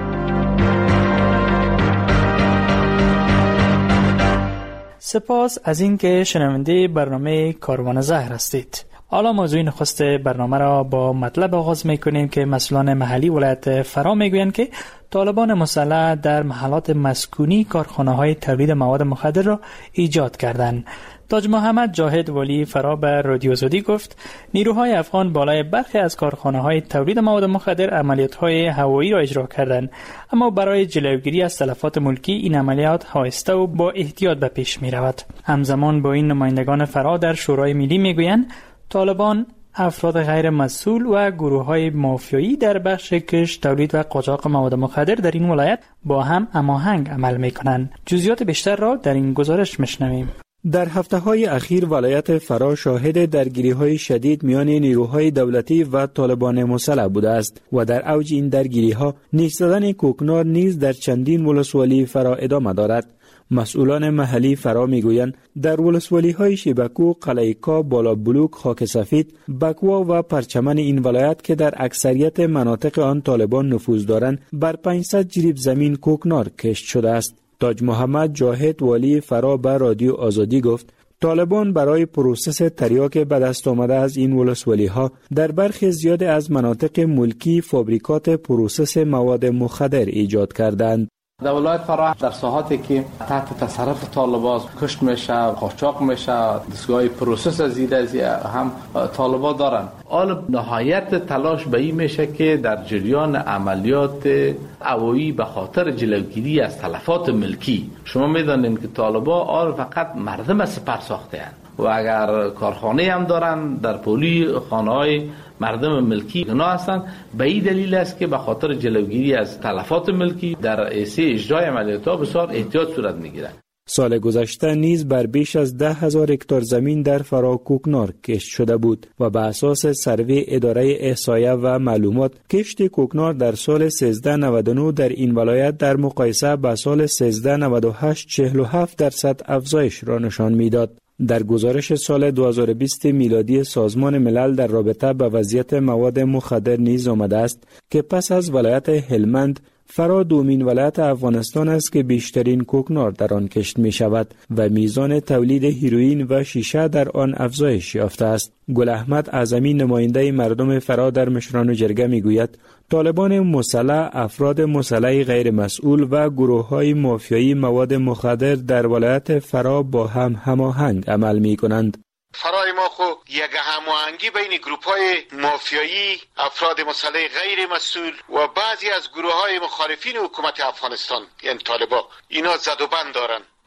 سپاس از اینکه شنونده برنامه کاروان زهر هستید. حالا موضوع نخست برنامه را با مطلب آغاز میکنیم که مسئولان محلی ولایت فرا میگویند که طالبان مسلح در محلات مسکونی کارخانه‌های تولید مواد مخدر را ایجاد کردند. تاج محمد جاهد ولی فرا به رادیو آزادی گفت نیروهای افغان بالای برخی از کارخانه‌های تولید مواد مخدر عملیات‌های هوایی را اجرا کردند، اما برای جلوگیری از تلفات ملکی این عملیات آهسته و با احتیاط به پیش می‌رود. همزمان با این نمایندگان فرا در شورای ملی میگویند طالبان افراد غیر مسئول و گروه‌های مافیایی در بخش کشت، تولید و قاچاق مواد مخدر در این ولایت با هم هماهنگ عمل می‌کنند. جزئیات بیشتر را در این گزارش می‌شنویم.
در هفته‌های اخیر ولایت فرا شاهد درگیری‌های شدید میان نیروهای دولتی و طالبان مسلح بوده است و در اوج این درگیری‌ها نیش زدن کوکنار نیز در چندین ولسوالی فرا ادامه دارد. مسئولان محلی فرا میگویند در ولسوالی‌های شیبکو، قلعه‌کا، بالا بلوک، خاک سفید، بکوا و پرچمن این ولایت که در اکثریت مناطق آن طالبان نفوذ دارند بر پانصد جریب زمین کوکنار کشت شده است. تاج محمد جاهد ولی فرا به رادیو آزادی گفت طالبان برای پروسس تریاک به دست آمده از این ولسوالی‌ها در برخی زیاد از مناطق ملکی فابریکات پروسس مواد مخدر ایجاد کردند.
در ولایت فرا در ساحاتی که تحت تصرف طالبان کشت میشه، قاچاق میشه، دستگاه پروسس زیده از هم طالبان دارن. حال نهایت تلاش به این میشه که در جریان عملیات هوایی به خاطر جلوگیری از تلفات ملکی، شما میدانید که طالبان آل فقط مردم سپر ساخته‌اند و اگر کارخانه هم دارن در پولی خانه‌های مردم ملکی گناه هستند. به این دلیل است که به خاطر جلوگیری از تلفات ملکی در ایسه اجرای عملیات‌ها بسیار احتیاط صورت میگیرد.
سال گذشته نیز بر بیش از ده هزار هکتار زمین در فرا کوکنار کشت شده بود و به اساس سروی اداره احصایه و معلومات کشت کوکنار در سال سیزده نود و نه در این ولایت در مقایسه با سال سیزده نود و هشت چهل و هفت درصد افزایش را نشان میداد. در گزارش سال دو هزار و بیست میلادی سازمان ملل در رابطه با وضعیت مواد مخدر نیز آمده است که پس از ولایت هلمند فرا دومین ولایت افغانستان است که بیشترین کوکنار در آن کشت می شود و میزان تولید هیروئین و شیشه در آن افزایش یافته است. گل احمد اعظمی نماینده مردم فرا در مشران جرگه می گوید طالبان مسلح، افراد مسلح غیر مسئول و گروه‌های مافیایی مواد مخدر در ولایت فرا با هم هماهنگ عمل می کنند.
فرای ما خو یک هماهنگی بین گروه‌های مافیایی، افراد مسلح غیر مسئول و بعضی از گروه‌های مخالفین حکومت افغانستان یعنی طالبان اینا زد و بند دارن.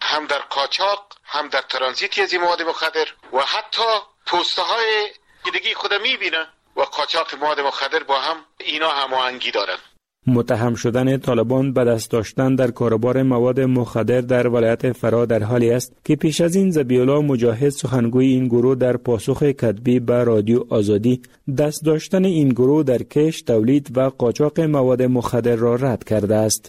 هم در قاچاق هم در ترانزیت از این مواد مخدر و حتی پوسته های دیگه خود میبینن و قاچاق مواد مخدر با هم اینا هماهنگی دارن.
متهم شدن طالبان به دست داشتن در کاروبار مواد مخدر در ولایت فرا در حالی است که پیش از این ذبیح الله مجاهد سخنگوی این گروه در پاسخ کتبی به رادیو آزادی دست داشتن این گروه در کشت، تولید و قاچاق مواد مخدر را رد کرده است.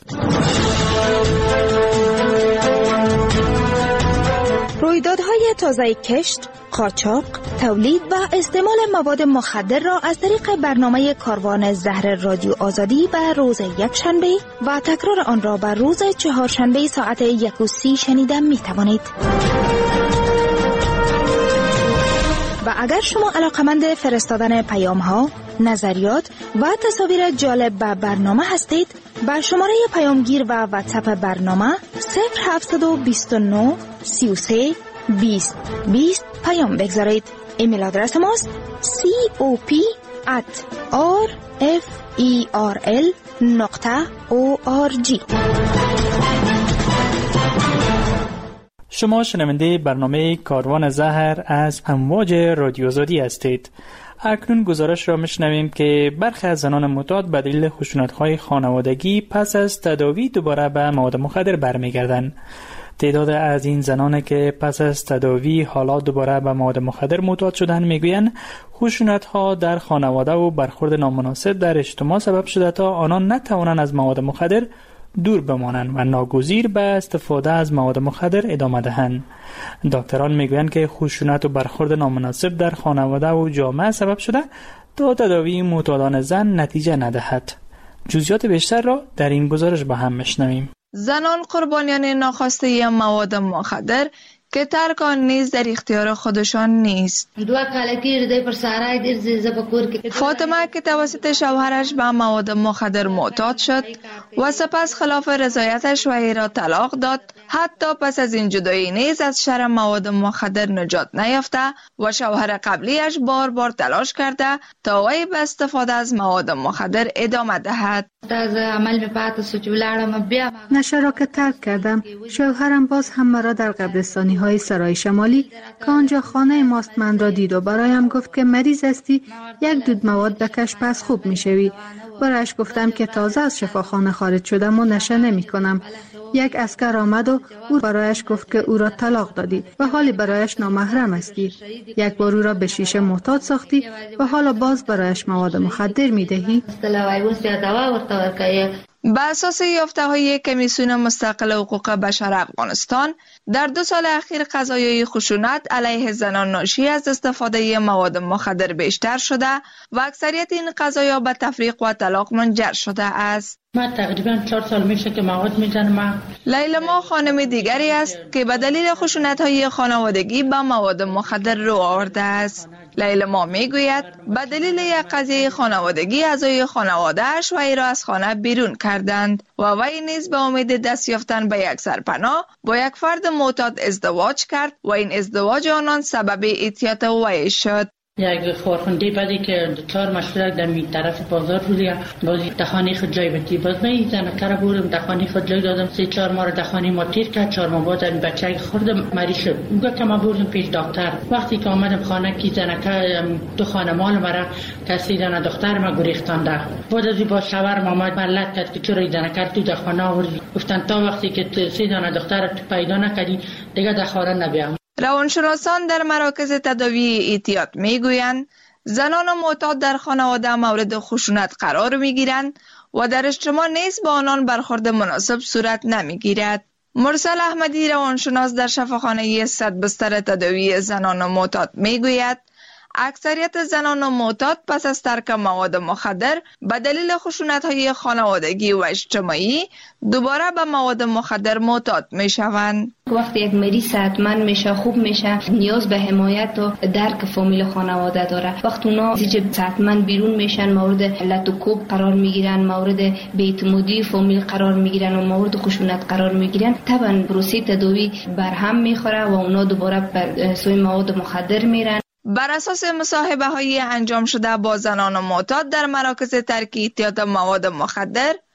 رویدادهای تازه کشت، قاچاق، تولید و استعمال مواد مخدر را از طریق برنامه کاروان زهر رادیو آزادی به روز یکشنبه و تکرار آن را به روز چهارشنبه ساعت یک و سی شنیده می توانید. و اگر شما علاقمند فرستادن پیام ها، نظریات و تصاویر جالب به برنامه هستید، بر شماره پیامگیر و واتساپ برنامه صفر هفت دو نه سی و سه بیست بیست پیام بگذارید. ایمیل آدرس ماست سی او پی ات آر اف ای آر ال نقطه او آر جی.
شما شنونده برنامه کاروان زهر از امواج رادیو آزادی هستید. اکنون گزارش را میشنویم که برخی از زنان معتاد به دلیل خشونت‌های خانوادگی پس از تداوی دوباره به مواد مخدر برمیگردند. تعداد از این زنان که پس از تداوی حالا دوباره به مواد مخدر معتاد شدن میگویند خشونت‌ها در خانواده و برخورد نامناسب در اجتماع سبب شده تا آنان نتوانند از مواد مخدر دور بمانند و ناگزیر به استفاده از مواد مخدر ادامه دهند. دکتران میگویند که خشونت و برخورد نامناسب در خانواده و جامعه سبب شده تا تداوی معتادان زن نتیجه ندهد. جزئیات بیشتر را در این گزارش با هم میشنویم.
زنان قربانیان ناخواسته مواد مخدر که ترک آن نیز در اختیار خودشان نیست. فاطمه که توسط شوهرش به مواد مخدر معتاد شد و سپس خلاف رضایتش وی را طلاق داد، حتی پس از این جدایی نیز از شر مواد مخدر نجات نیافته و شوهر قبلیش بار بار تلاش کرده تا وی به استفاده از مواد مخدر ادامه دهد.
نشه را که ترک کردم، شوهرم باز هم مرا در قبرستانی های سرای شمالی که آنجا خانه ماست من را دید و برایم گفت که مریض هستی، یک دود مواد بکش پس خوب می شوی. برایش گفتم که تازه از شفاخانه خارج شدم و نشه نمی کنم. یک عسکر آمد و او برایش گفت که او را طلاق دادی و حالی برایش نامحرم هستی. یک بار او را به شیشه معتاد ساختی و حالا باز برایش مواد مخدر می دهی.
به اساس یافته‌های کمیسیون مستقل حقوق بشر افغانستان، در دو سال اخیر قضایای خشونت علیه زنان ناشی از استفاده مواد مخدر بیشتر شده و اکثریت این قضایا به تفریق و طلاق منجر شده است.
من تقریبا چهار سال میشه که مواد میزنم.
لیلا خانم دیگری است که به دلیل خشونت‌های خانوادگی به مواد مخدر رو آورده است. لیلا میگوید به دلیل یک قضیه خانوادگی اعضای خانواده‌اش وی را از خانه بیرون کردند و وی نیز به امید دست یافتن به یک سرپناه با یک فرد معتاد ازدواج کرد و این ازدواج آنان سبب اعتیاد وی شد.
یک خورخنده بعدی که چهار مشترک در می طرف بازار بودی بازی دخانی خود جای بودی باز من زن کار بودم دخانی خود جای دادم سه چهار ماه دخانی ما تیر کرد چهار ماه بعد این بچه خوردم مریض شد. میگه که ما بردم پیش دکتر. وقتی که اومدم خانه کی زنکه دو خانمان مرا کسی زن دختر ما گریختانده. بعد از با شوهر محمد ملت کرد که چرا زنکه تو در خانه آوردی. گفتن تا وقتی که سه زن دختر پیدا نکردی دیگه در خانه نبیام.
روانشناسان در مراکز تداوی اعتیاد میگویند زنان معتاد در خانواده مورد خشونت قرار میگیرند و در اجتماع نیز با آنان برخورد مناسب صورت نمیگیرد. مرسل احمدی روانشناس در شفاخانه صد بستر تداوی زنان معتاد میگوید اکثریت زنان معتاد پس از ترک مواد مخدر به دلیل خشونت‌های خانوادگی و اجتماعی دوباره به مواد مخدر معتاد میشوند.
وقتی یک مریض صحتمند میشه خوب میشه نیاز به حمایت و درک فامیل خانواده داره. وقتی اونا از صحتمند بیرون میشن مورد علت و کوب قرار میگیرن، مورد بی‌اعتمادی فامیل قرار میگیرن و مورد خشونت قرار میگیرن، طبعا پروسه تداوی برهم میخوره و اونا دوباره به سوی مواد مخدر میرن.
بر اساس مصاحبه های انجام شده با زنان معتاد در مراکز ترک اعتیاد مواد مخدر،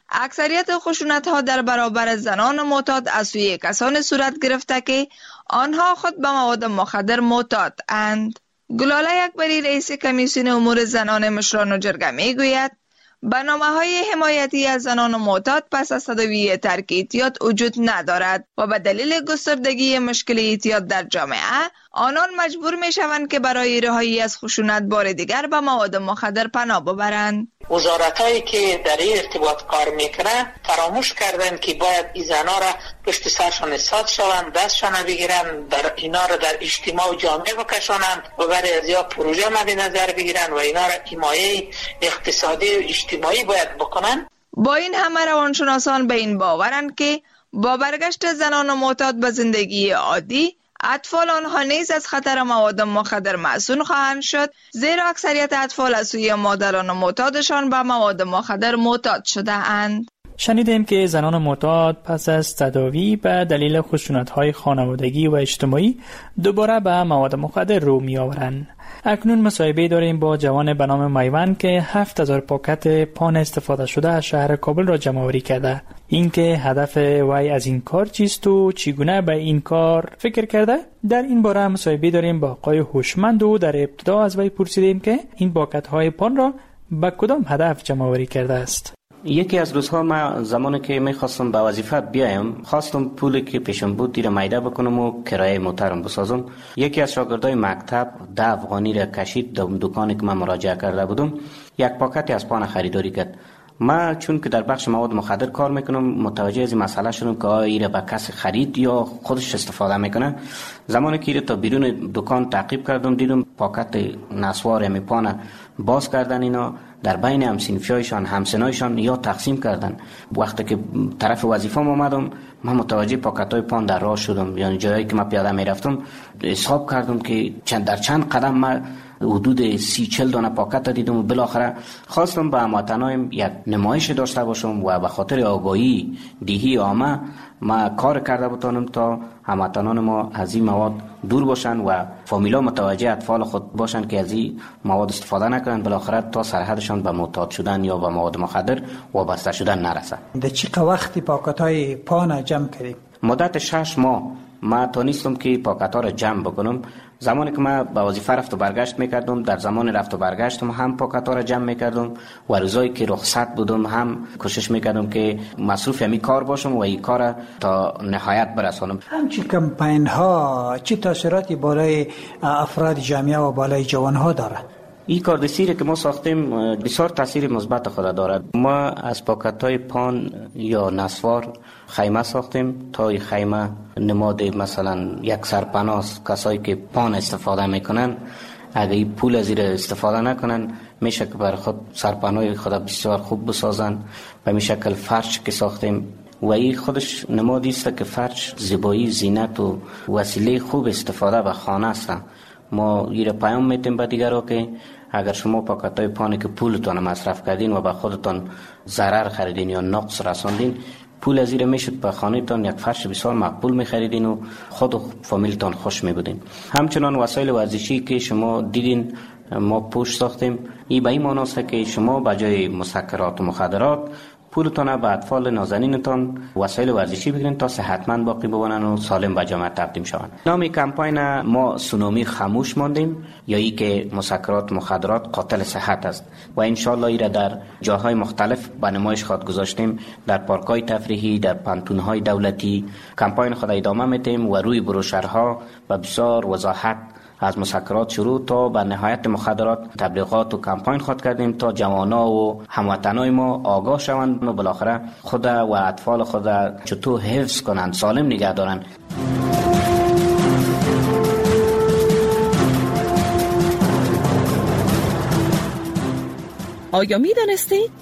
اکثریت خشونت ها در برابر زنان معتاد از سوی کسان صورت گرفته که آنها خود به مواد مخدر معتاد اند. گلاله اکبری رئیس کمیسیون امور زنان مشران جرگه می گوید برنامه‌های حمایتی از زنان معتاد پس از تداوی ترک اعتیاد وجود ندارد و به دلیل گستردگی مشکل اعتیاد در جامعه آنان مجبور می شوند که برای رهایی از خشونت بار دیگر به مواد مخدر پناه ببرند.
وزارتایی که در این ارتباط کار میکنه فراموش کردن که باید این زنا را پشت سرشان ایستاد شوند، دستشان بگیرن، در اینا را در اجتماع و جامعه بکشانند و برای از یا پروژه مد نظر بگیرن و اینا را حمایه اقتصادی و اجتماعی باید بکنن.
با این همه روانشناسان به این باورند که با برگشت زنان معتاد به زندگی عادی اطفال آنها نیز از خطر مواد مخدر معصوم خواهند شد، زیرا اکثریت اطفال از سوی مادران معتادشان به مواد مخدر معتاد شده اند.
شنیدیم که زنان معتاد پس از تداوی به دلیل خشونت‌های خانوادگی و اجتماعی دوباره به مواد مخدر رو می‌آورند. اکنون مصاحبه داریم با جوان به نام میوند که هفت هزار پاکت پان استفاده شده از شهر کابل را جمع آوری کرده. اینکه هدف وی از این کار چیست و چگونه به این کار فکر کرده؟ در این باره مصاحبه داریم با آقای هوشمند و در ابتدا از وی پرسیدیم که این پاکت‌های پان را به کدام هدف جمع آوری کرده است.
یکی از روزها ما زمانی که میخواستم به وظیفه بیایم خواستم پولی که پیشم بود دیر میده بکنم و کرایه موترم بسازم. یکی از شاگردای مکتب ده افغانی را کشید در دکانی که من مراجعه کرده بودم، یک پاکتی از پان خریداری کرد. ما چون که در بخش مواد مخدر کار میکنم متوجه از این مسئله شدم که آیا ایره به کسی خرید یا خودش استفاده میکنه. زمانی که ایره تا بیرون دکان تعقیب کردم دیدم پاکت نسوار می پان باز کردن، اینا در بین همسنفیایشان همسنایشان یا تقسیم کردن. وقتی که طرف وظیفه‌ام اومدم من متوجه پاکت‌های پان در راه شدم، یعنی جایی که من پیاده میرفتم حساب کردم که چند در چند قدم من حدود سی چل دانه پاکت دیدم و بالاخره خواستم به هموطنایم یک نمایش داشته باشم و به خاطر آگاهی دیهی عامه ما کار کرده بتانم تا هموطنان ما از این مواد دور باشن و فامیلا متوجه اطفال خود باشن که از این مواد استفاده نکنن، بالاخره تا سرحدشان به معتاد شدن یا به مواد مخدر وابسته شدن نرسه.
در چه وقتی پاکت‌های پان جمع کردیم؟
مدت شش ماه ما تونستم که پاکت‌ها را جمع بکنم. زمانی که من به وظیفه رفت و برگشت میکردم در زمان رفت و برگشتم هم پاکت‌ها را جمع میکردم و روزایی که رخصت بودم هم کوشش میکردم که مصروف همین کار باشم و این کار تا نهایت برسانم.
همچین کمپین ها چه تاثیراتی بالای افراد جامعه و بالای جوان ها دارد؟
این کار دستیری که ما ساختیم بسیار تاثیر مثبت خود دارد. ما از پاکت‌های پان یا نسوار خیمه ساختیم تا این خیمه نماد مثلا یک سرپناه کسایی که پان استفاده میکنن اگه این پول از این استفاده نکنن میشه که بر خود سرپناه خود بسیار خوب بسازن. و می شکل فرش که ساختیم و این خودش نمادی است که فرش زیبایی زینت و وسیله خوب استفاده به خانه است. ما این پیام میتیم به دیگرها که اگر شما پاکت‌های پانی که پولتان مصرف کردین و به خودتان ضرر خریدین یا نقص رساندین، پول از این میشد به خانه‌تان یک فرش بسیار مقبول می‌خریدین و خود و فامیلتان خوش می‌بودین. همچنان وسایل ورزشی که شما دیدین ما پوش ساختیم، این به این معنی است که شما به جای مسکرات و مخدرات پولتان به اطفال نازنینتان وسایل ورزشی بگیرین تا صحتمند باقی بمانن و سالم به جامعه تقدیم شوند. نام کمپین ما سونامی خاموش ماندیم یا ای که مسکرات مخدرات قاتل صحت است و ان شاء الله ایره در جاهای مختلف به نمایش خواهد گذاشتیم، در پارک‌های تفریحی، در پانتون‌های دولتی. کمپین خود ادامه میدیم و روی بروشرها و بسیار وضاحت از مسکرات شروع تا به نهایت مخدرات تبلیغات و کمپین خود کردیم تا جوانا و هموطنای ما آگاه شوند و بالاخره خود و اطفال خود چطور حفظ کنند، سالم نگه دارند.
آیا می دانستید؟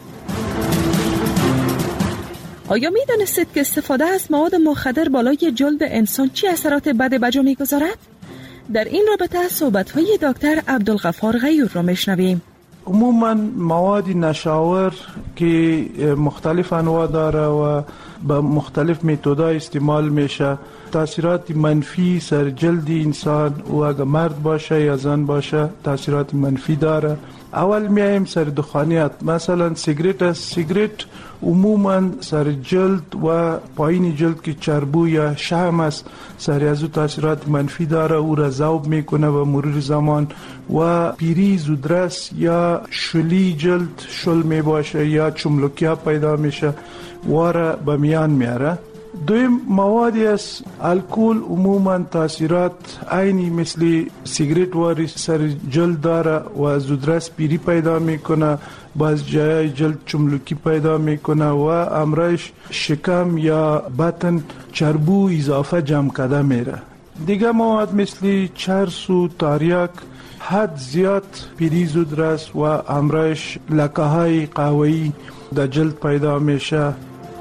آیا می دانستید که استفاده از مواد مخدر بالای جلد انسان چه اثرات بد به جا می گذارد؟ در این رابطه صحبت‌های دکتر عبدالغفار غیور را میشنویم.
عموما مواد نشاور که مختلف انواع داره و
به مختلف متد‌ها استعمال میشه. تاثیرات منفی سر جلد انسان و اگر مرد باشه یا زن باشه تاثیرات منفی داره. اول میایم سر دخانیات، مثلا سیگریت است. سیگریت عموما سر جلد و پایین جلد که چربو یا شحم است سر از تاثیرات منفی داره، او را ذوب میکنه و مرور زمان و پیری زودرس یا شلی جلد شل می باشه یا چملکیا پیدا میشه و را به میان میاره. دویم موادی است. الکل عموما تاثیرات عینی مثل سیگریت و سر جلد داره و زودرس پیری پیدا میکنه، باز جای جلد چملکی پیدا میکنه و امرش شکم یا بطن چربو اضافه جمع کرده میره. دیگه مواد مثل چرس و تاریک حد زیاد پیری زودرس و امرش لکه های قهوه‌ای در جلد پیدا میشه.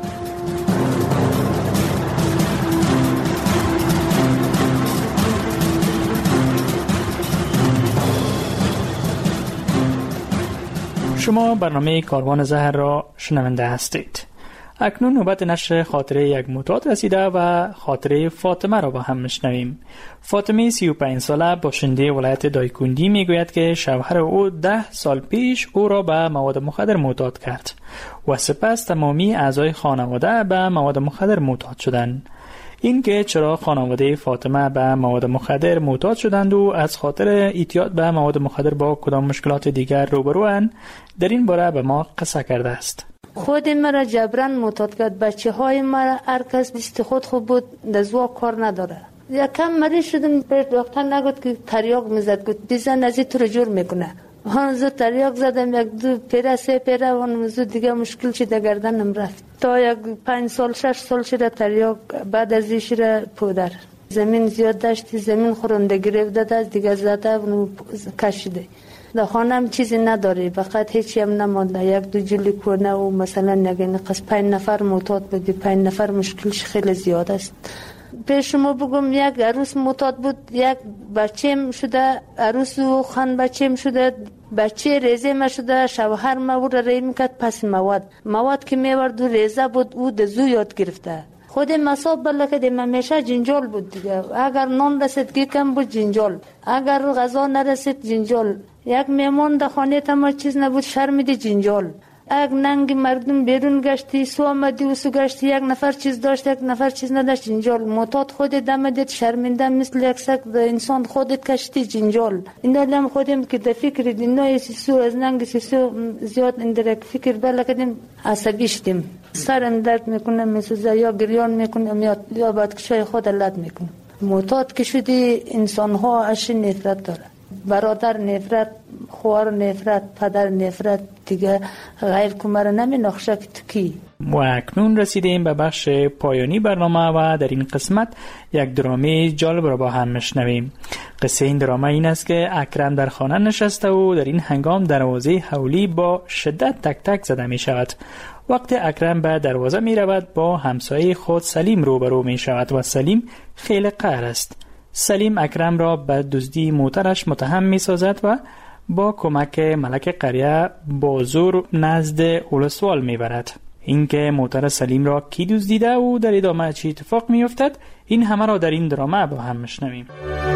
شما برنامه کاروان زهر را شنونده هستید. اکنون نوبت نشر خاطره یک معتاد رسیده و خاطره فاطمه را با هم میشنویم. فاطمه سی و پنج ساله باشنده ولایت دایکندی میگوید که شوهر او ده سال پیش او را به مواد مخدر معتاد کرد و سپس تمامی اعضای خانواده به مواد مخدر معتاد شدند. این که چرا خانواده فاطمه به مواد مخدر معتاد شدند و از خاطر اعتیاد به مواد مخدر با کدام مشکلات دیگر روبروان، در این باره به ما قصه کرده است.
خود مرا جبران معتاد کرد. بچه های مرا هر کس دست خود خوب بود دزوا کار نداره. یکم مریض شدم، پر دکتر نگفت که تریاق میزد، گفت بزن از تو رو جور میکنه. هنوز تریاق زدم، یک دو پیره سه پیره و هنوز دیگه مشکل شد گردنم رفت. تا یک پنج سال شش سال شده تریاق، بعد از این شده پودر. زمین زیاد داشتی، زمین خورنده گرفته داشت دیگه زده و کشیده. در خانم چیزی نداری، فقط هیچی هم نمانده. یک دو جلی کنه و مثلا یک نقص پنج نفر معتاد بودی، پنج نفر مشکلش خیلی زیاد است. پیش شما بگم یک عروس معتاد بود، یک بچه‌م شده، عروس و خان بچه‌م شده، بچه ریزه ما شده، شوهر ما او را ری میکرد پس مواد مواد که میورد و ریزه بود او دزو یاد گرفته. خود مصاب بله که دیم همیشه جنجال بود دیگه. اگر نان رسید کم بود جنجال، اگر غذا نرسید جنجال، یک میمون در خانه تما چیز نبود شرمیدی جنجال. اگ ننگ مردم بیرون گشتی سو آمدی و سو گشتی، یک نفر چیز داشت یک نفر چیز نداشت جنجال. معتاد خودت دم دید شرمنده مثل یک سگ انسان خودت کشتی جنجال. اینا لم خودم که در فکر دینا سیسو از ننگ سیسو زیاد اندرک فکر بله کدیم عصبی شدیم، سرم درد میکنه میسوزه یا گریان میکنم یا یا بدکشای خود علت میکنم. معتاد که شدی انسان ها اش نفرت داره، برادر نفرت، خواهر نفرت، پدر نفرت، دیگه غیر کمر نمی نخشه که تو کی.
و اکنون رسیدیم به بخش پایانی برنامه و در این قسمت یک درامه جالب را با هم میشنویم. قصه این درامه این است که اکرم در خانه نشسته و در این هنگام دروازه حولی با شدت تک تک زده می شود. وقتی اکرم به دروازه می رود با همسایه خود سلیم روبرو می شود و سلیم خیلی قهر است. سلیم اکرم را به دزدی موترش متهم می سازد و با کمک ملک قریه با زور نزد اولسوال می برد. این که موتر سلیم را کی دزدیده و در ادامه چی اتفاق می افتد، این همه را در این درامه با هم میشنویم.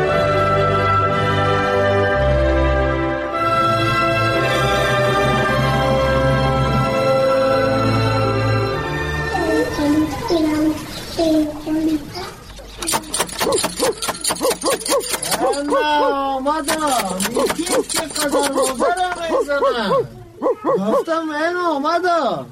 اما آمدم میگیم که قدر موزرم میزنم. گفتم این آمدم.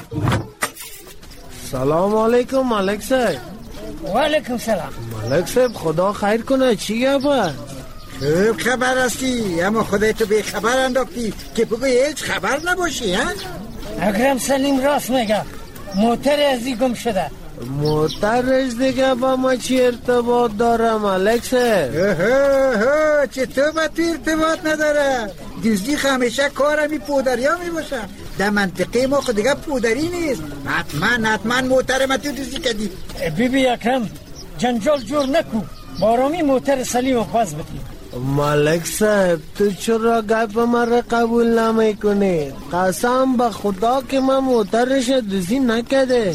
سلام علیکم ملک صاحب.
و علیکم سلام.
ملک صاحب خدا خیر کنه، چی گفت؟
خوب خبر هستی، اما خودت به خبر انداختی که بگوی هیچ خبر نباشی. ها؟ اکرم سلیم راست میگه، موتر ازی گم شده.
موترش دیگه با ما چی ارتباط داره ملک صاحب؟
چطور با تو ارتباط نداره؟ دزدی همیشه کارمی پودریا می باشه. در منطقه ما خود دیگه پودری نیست. حتما حتما موتر ما تو دزدی کردی. بی بی اکرم جنجال جور نکو، بارامی موتر سلیم رو پاس بدی.
ملک صاحب تو چرا گپ من را قبول نمی کنی؟ قسم به خدا که من موترش دزدی نکرده.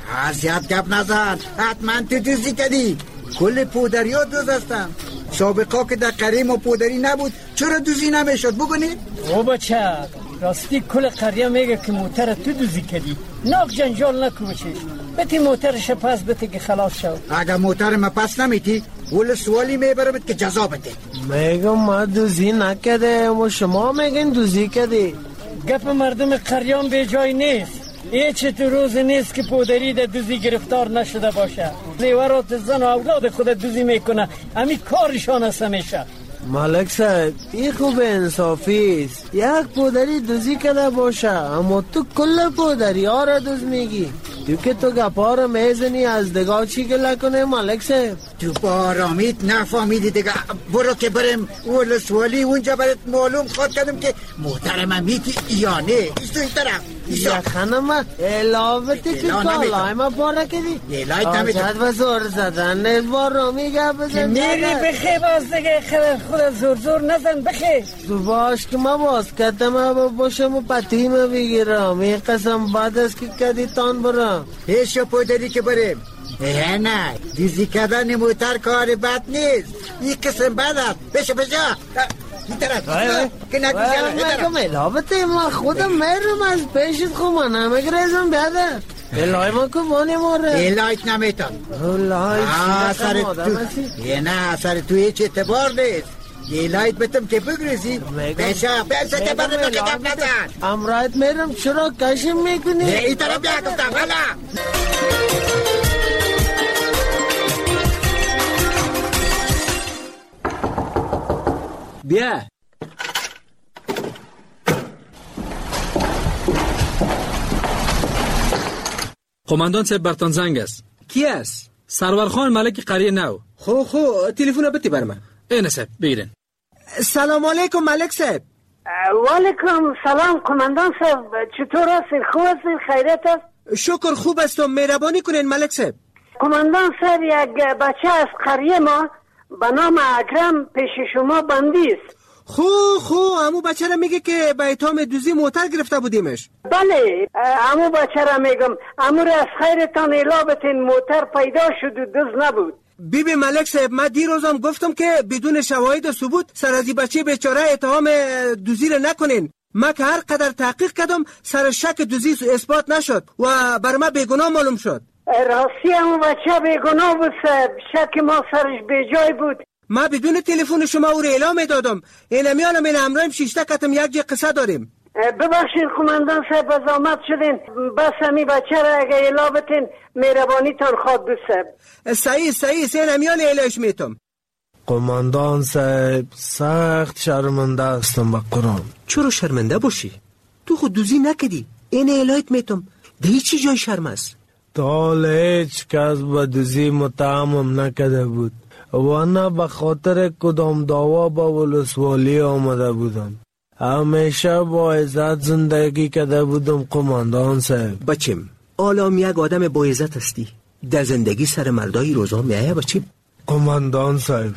زیاد گپ نزن، حتما تو دوزی کردی. کل پودری ها دوز هستم. سابقا که در قریه ما پودری نبود چرا دوزی نمیشد بگنید؟
او بچه راستی کل قریه میگه که موتر تو دوزی کردی. ناک جنجال نکوچش، بتی موترش پس بتی که خلاص شد.
اگر موتر ما پس نمیتی ول سوالی میبرمت که جزا بده.
میگم ما دوزی نکرده و شما میگین دوزی کردی.
گپ مردم قریان به جای نیست. هیچ تو روز نیست که پودری در دوزی گرفتار نشده باشه. لیورات زن و اولاد خود دوزی میکنه، همین کارشان است همیشه.
ملک صاحب این خوب انصافی است، یک پودری دوزی کرده باشه اما تو کل پودری ها را دوز میگی. تو که تو گپا را میزنی از دگاه چی گله کنه ملک صاحب؟
تو بارامیت نفهمیدی دیگه. برو که برم اول سوالی اونجا برات معلوم خواهد کردم که محترم میتی یا نه. ایستو این طرف
یا خانم علاوتی که کالای ما باره کردی آجاد و زور زدن نیز بارامی گپ بزن.
میری بخی باز دیگه خود زور زور نزن بخی.
تو باش که ما باز کردم و باشم و پتیم بگیرم. این قسم بعد از که کردی تان برم
هیچ پودری که بریم. اه نه دیزی کردن موتر کار بد نیست. این قسم بد است. بشه بجا این طرف که
نگم الابته ما خودم میرم از پیشت خود من نمیگریزم بیاده الهی ما که بانی ماره
الهیت نمیتم.
الهی
سر تو یه نه سر تو هیچ اعتبار نیست. الهیت بتم که بگریزی بشا بشا که برده تو که کم نزن.
امرایت میرم چرا کشم میکنی؟
این طرف بیا گفتم حالا
بیا. قماندان صاحب برتان زنگ است.
کی است؟
سرورخان ملک قریه نو.
خو خو تلفن بتی برم.
اینه صاحب بگیرین.
سلام علیکم ملک صاحب.
و علیکم سلام قماندان صاحب، چطور هستین؟ خوب هستین؟ خیریت است؟
شکر خوب هستم. مهربانی کنین ملک صاحب.
قماندان صاحب یک بچه از قریه ما به نام اکرم پیش شما بندی است.
خو خو امو بچه را میگه که به اتهام دوزی موتر گرفته بودیمش.
بله امو بچه را میگم. امو را از خیرتان اعلابتین موتر پیدا شد و دوز نبود.
بیبی ملک صاحب من دیروزم گفتم که بدون شواهد و ثبوت سر از بچه بیچاره اتهام دوزی را نکنین. من که هر قدر تحقیق کردم سر شک دوزی اثبات نشد و بر من بیگناه معلوم شد.
راستی امو بچه بیگناه بود صاحب، شک ما سرش بیجای بود.
ما بدون تلفن شما او را اعلام دادم. این میانم این امرایم شیشته کتم یک جه قصه داریم.
ببخشید قماندان صاحب از آمد شدین، بس همی بچه را اگه اعلام بتین مهربانی تان خواد بود صاحب.
صحیح صحیح این میان اعلامش میتم.
قماندان صاحب سخت شرمنده هستم به قرآن.
چرا شرمنده باشی؟ تو خود دوزی نکدی. این اعلایت میتم. ده چی جای شرم است؟
تال هیچ کس به دوزی متهمم نکده بود و نه به خاطر کدام دعوا با ولسوالی آمده بودم. همیشه با عزت زندگی کده بودم قماندان صاحب.
بچم آلام یک آدم با عزت هستی، در زندگی سر مردای روزا میایه بچم.
قماندان صاحب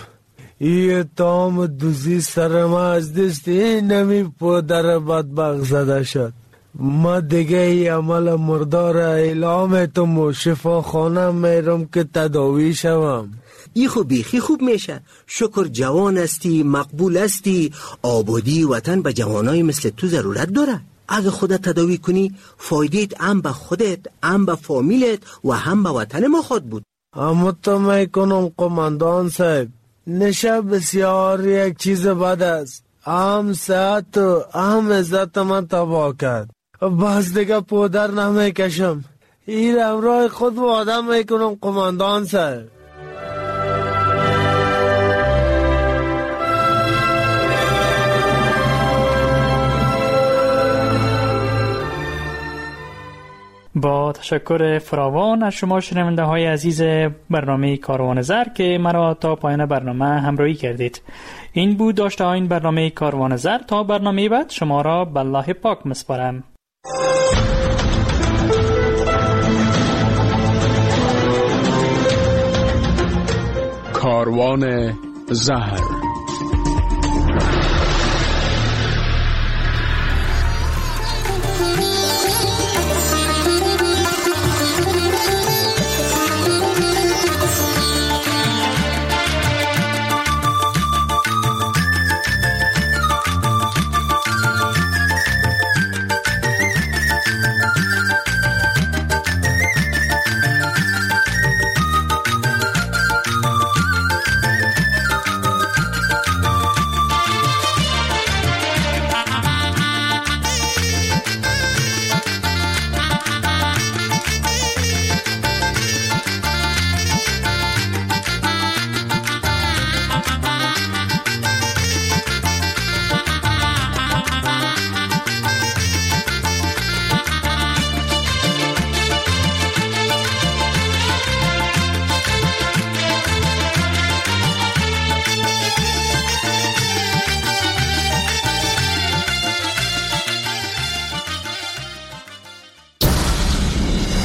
این تام دوزی سر ما از دست این نمی پدر بدبخت زده شد. ما دیگه ای عمل مردار اعلامتم و شفاخانه میرم که تداوی شوم.
ای خوب بیخی خوب میشه. شکر جوان هستی، مقبول هستی. آبادی وطن به جوانای مثل تو ضرورت داره. اگه خودت تداوی کنی فایدهت هم به خودت، هم به فامیلت و هم به وطن ما خود بود.
اما تو میکنم قماندان صاحب نشه بسیار یک چیز بد است. هم صحت و هم عزت من تباه کرد. باز دیگه پودر نمیکشم. این امرای خود و آدم میکنم قماندان صاحب.
با تشکر فراوان از شما شنونده های عزیز برنامه کاروان زر که مرا تا پایان برنامه همراهی کردید. این بود داشته ها این برنامه کاروان زر. تا برنامه بعد شما را به الله پاک مسپارم.
کاروان زر.